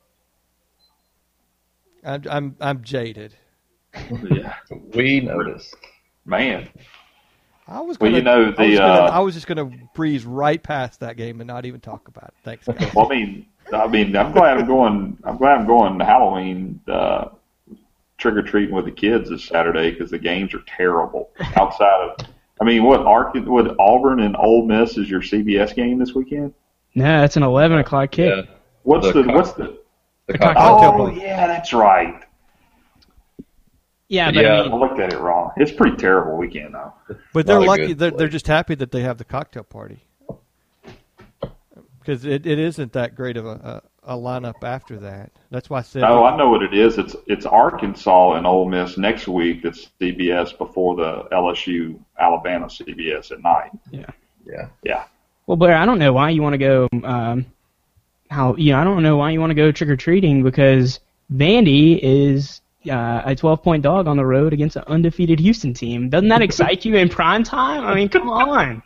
I'm I'm, I'm jaded.
Yeah.
We noticed.
Man.
I was
Well,
gonna,
you know,
I was,
the,
gonna,
uh,
I was just going to breeze right past that game and not even talk about it. Thanks, guys.
Well, I mean, I mean, I'm glad I'm going. I'm glad I'm going to Halloween uh, trick or treating with the kids this Saturday because the games are terrible. Outside of, I mean, what Ark, what Auburn and Ole Miss is your C B S game this weekend?
No, that's an eleven o'clock kick.
Yeah.
What's
The
the,
co-
what's the?
The
cocktail
cocktail
Oh
party.
yeah, that's right.
Yeah, but
Yeah.
I
I
mean,
looked at it wrong. It's a pretty terrible weekend though.
But they're
Not a
lucky.
good
They're, they're
play.
just happy that they have the cocktail party because it, it isn't that great of a, a, a lineup after that. That's why I said.
Oh, I know what it is. It's it's Arkansas and Ole Miss next week. That's C B S before the L S U Alabama C B S at night.
yeah.
Yeah.
Yeah.
Well, Blair, I don't know why you want to go. Um, how you know? I don't know why you want to go trick or treating because Vandy is uh, a twelve point dog on the road against an undefeated Houston team. Doesn't that excite you in prime time? I mean, come on.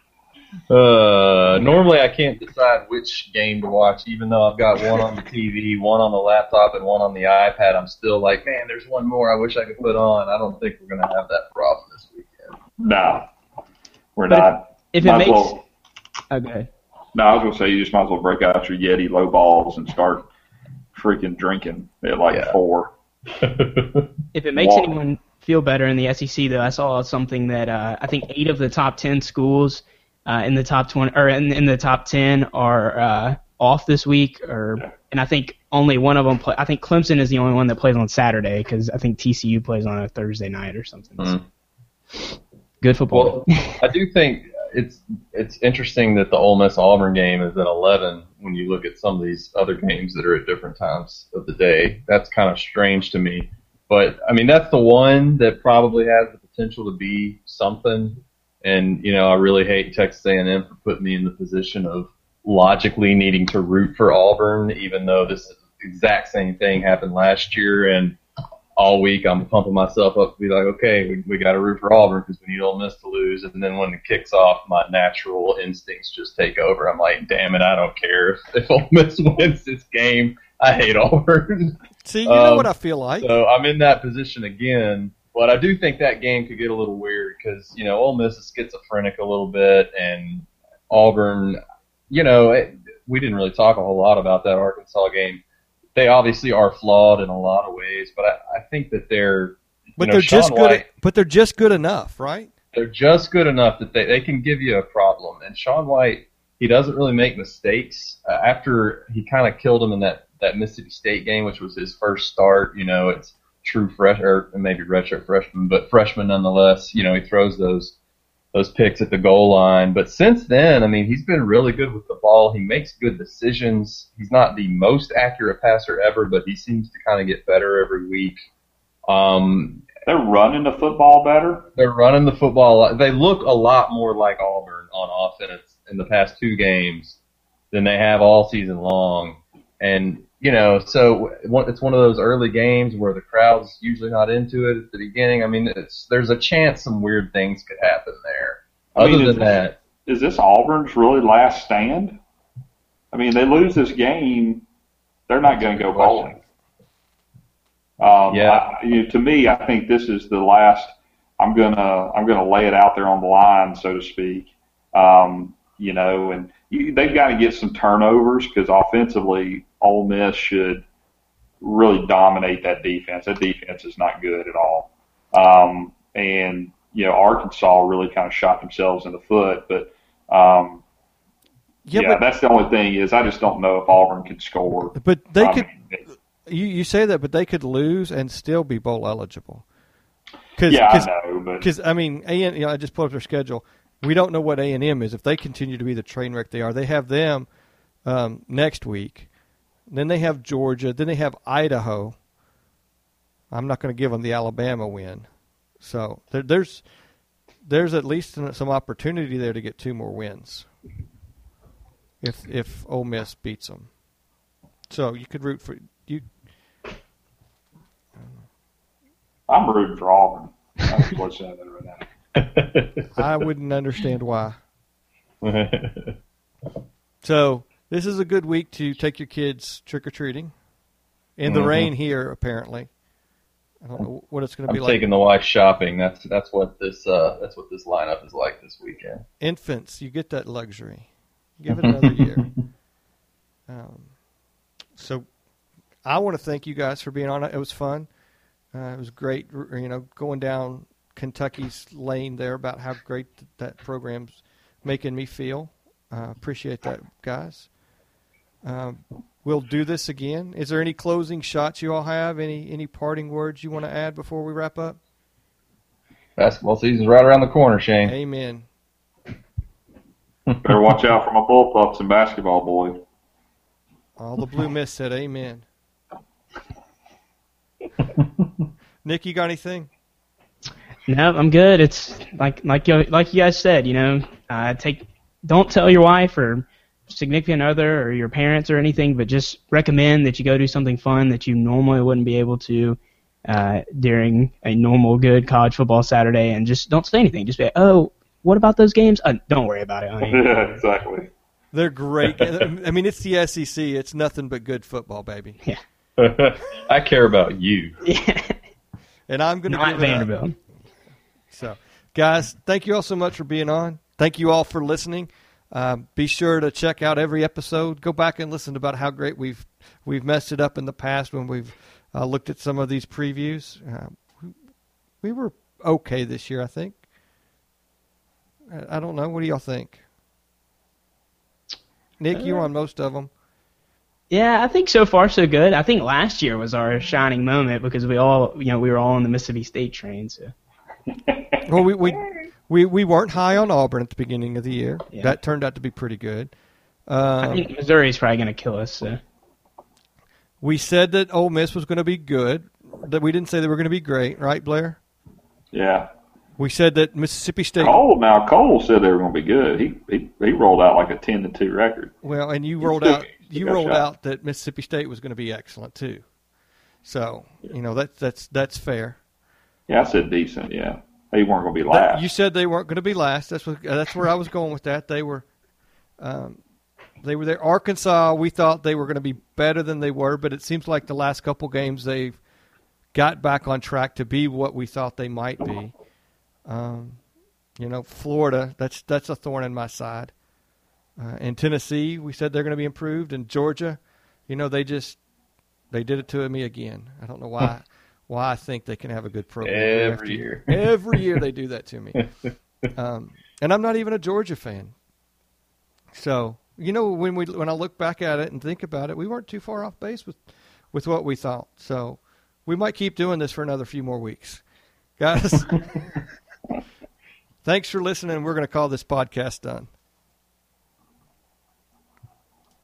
Uh, normally I can't decide which game to watch, even though I've got one on the T V, one on the laptop, and one on the iPad. I'm still like, man, there's one more I wish I could put on. I don't think we're going to have that problem this weekend.
No, we're
But
not.
If it
Might as
makes
well-
okay.
No, I was gonna say you just might as well break out your Yeti low balls and start freaking drinking at like
Yeah.
four.
If it makes
Walk.
anyone feel better in the S E C, though, I saw something that uh, I think eight of the top ten schools uh, in the top twenty or in, in the top ten are uh, off this week, or and I think only one of them play. I think Clemson is the only one that plays on Saturday because I think T C U plays on a Thursday night or something.
Mhm.
Good football.
Well, I do think it's it's interesting that the Ole Miss Auburn game is at eleven when you look at some of these other games that are at different times of the day. That's kind of strange to me. But, I mean, that's the one that probably has the potential to be something. And, you know, I really hate Texas A and M for putting me in the position of logically needing to root for Auburn, even though this exact same thing happened last year. And all week I'm pumping myself up to be like, okay, we, we got to root for Auburn because we need Ole Miss to lose. And then when it kicks off, my natural instincts just take over. I'm like, damn it, I don't care if, if Ole Miss wins this game. I hate Auburn.
See, you know
Um,
what I feel like.
So I'm in that position again. But I do think that game could get a little weird because, you know, Ole Miss is schizophrenic a little bit, and Auburn, you know, it, we didn't really talk a whole lot about that Arkansas game. They obviously are flawed in a lot of ways, but I, I think that they're, you
but
know,
they're
Sean
just good.
White,
But they're just good enough, right?
they're just good enough that they, they can give you a problem. And Sean White, he doesn't really make mistakes. Uh, after he kind of killed him in that, that Mississippi State game, which was his first start, you know, it's true fresh or maybe redshirt freshman, but freshman nonetheless. You know, he throws those those picks at the goal line. But since then, I mean, he's been really good with the ball. He makes good decisions. He's not the most accurate passer ever, but he seems to kind of get better every week. Um,
They're running the football better.
they're running the football. a lot. They look a lot more like Auburn on offense in the past two games than they have all season long. And, you know, so it's one of those early games where the crowd's usually not into it at the beginning. I mean, it's there's a chance some weird things could happen there.
I
Other
mean,
than
is-
that,
Is this Auburn's really last stand? I mean, they lose this game, they're not going to go bowling. Um,
Yeah.
I, you know, to me, I think this is the last. I'm gonna I'm gonna lay it out there on the line, so to speak. Um, you know, and you, they've got to get some turnovers because offensively, Ole Miss should really dominate that defense. That defense is not good at all. Um, and you know, Arkansas really kind of shot themselves in the foot, but. Um,
Yeah,
yeah, that's the only thing is I just don't know if Auburn can score.
but but they
I
could.
mean,
You you say that, but they could lose and still be bowl eligible. Cause,
yeah,
cause,
I know, but
Because I mean, A and, you know, I just pulled up their schedule. We don't know what A and M is. If they continue to be the train wreck they are, they have them um, next week. Then they have Georgia. Then they have Idaho. I'm not going to give them the Alabama win. So there, there's there's at least some opportunity there to get two more wins. If if Ole Miss beats them, so you could root for you.
I'm rooting for Auburn. That's what's in there right now.
I wouldn't understand why. So this is a good week to take your kids trick or treating. In the
Mhm.
rain here, apparently. I don't know what it's going to
I'm
be like.
taking the wife shopping. That's that's what this uh, that's what this lineup is like this weekend.
Infants, you get that luxury. Give it another year. Um, so I want to thank you guys for being on it. It was fun. Uh, it was great, r- you know, going down Kentucky's lane there about how great th- that program's making me feel. Uh, appreciate that, guys. Um, we'll do this again. Is there any closing shots you all have? Any any parting words you want to add before we wrap up?
Basketball season's right around the corner, Shane.
Amen.
Better watch out for my bullpups and basketball boys.
All the Blue Mist said amen. Nick, you got anything?
No, I'm good. It's like like you like you guys said, you know, uh, take don't tell your wife or significant other or your parents or anything, but just recommend that you go do something fun that you normally wouldn't be able to uh, during a normal good college football Saturday, and just don't say anything. Just be like, oh, what about those games? Uh, don't worry about it, honey.
Yeah, exactly.
They're great. I mean, it's the S E C. It's nothing but good football, baby.
Yeah.
I care about you.
Yeah.
And I'm going to
Not
give it up.
Vanderbilt.
So, guys, thank you all so much for being on. Thank you all for listening. Um, be sure to check out every episode. Go back and listen about how great we've we've messed it up in the past when we've uh, looked at some of these previews. Uh, we, we were okay this year, I think. I, I don't know. What do y'all think? Nick, you were on most of them.
Yeah, I think so far so good. I think last year was our shining moment because we all, you know, we were all on the Mississippi State train. So.
Well, we, we we we weren't high on Auburn at the beginning of the year.
Yeah.
That turned out to be pretty good. Um,
I think Missouri's probably going to kill us. So.
We said that Ole Miss was going to be good. That we didn't say they were going to be great, right, Blair?
Yeah.
We said that Mississippi State.
Cole, now Cole said they were going to be good. He he he rolled out like a ten to two record.
Well, and you rolled
took-
out you
took a
rolled
shot.
out that Mississippi State was going to be excellent too. So you know that's that's that's fair.
Yeah, I said decent. Yeah, they weren't going to be
That-
last.
you said they weren't going to be last. That's what that's where I was going with that. They were, um, they were there. Arkansas, we thought they were going to be better than they were, but it seems like the last couple games they've got back on track to be what we thought they might be. Um, you know, Florida, that's that's a thorn in my side. Uh, and Tennessee, we said they're going to be improved. And Georgia, you know, they just they did it to me again. I don't know why why I think they can have a good program year after
Every year.
Every year they do that to me. Um, and I'm not even a Georgia fan. So, you know, when we when I look back at it and think about it, we weren't too far off base with, with what we thought. So we might keep doing this for another few more weeks. Guys, thanks for listening. We're going to call this podcast done.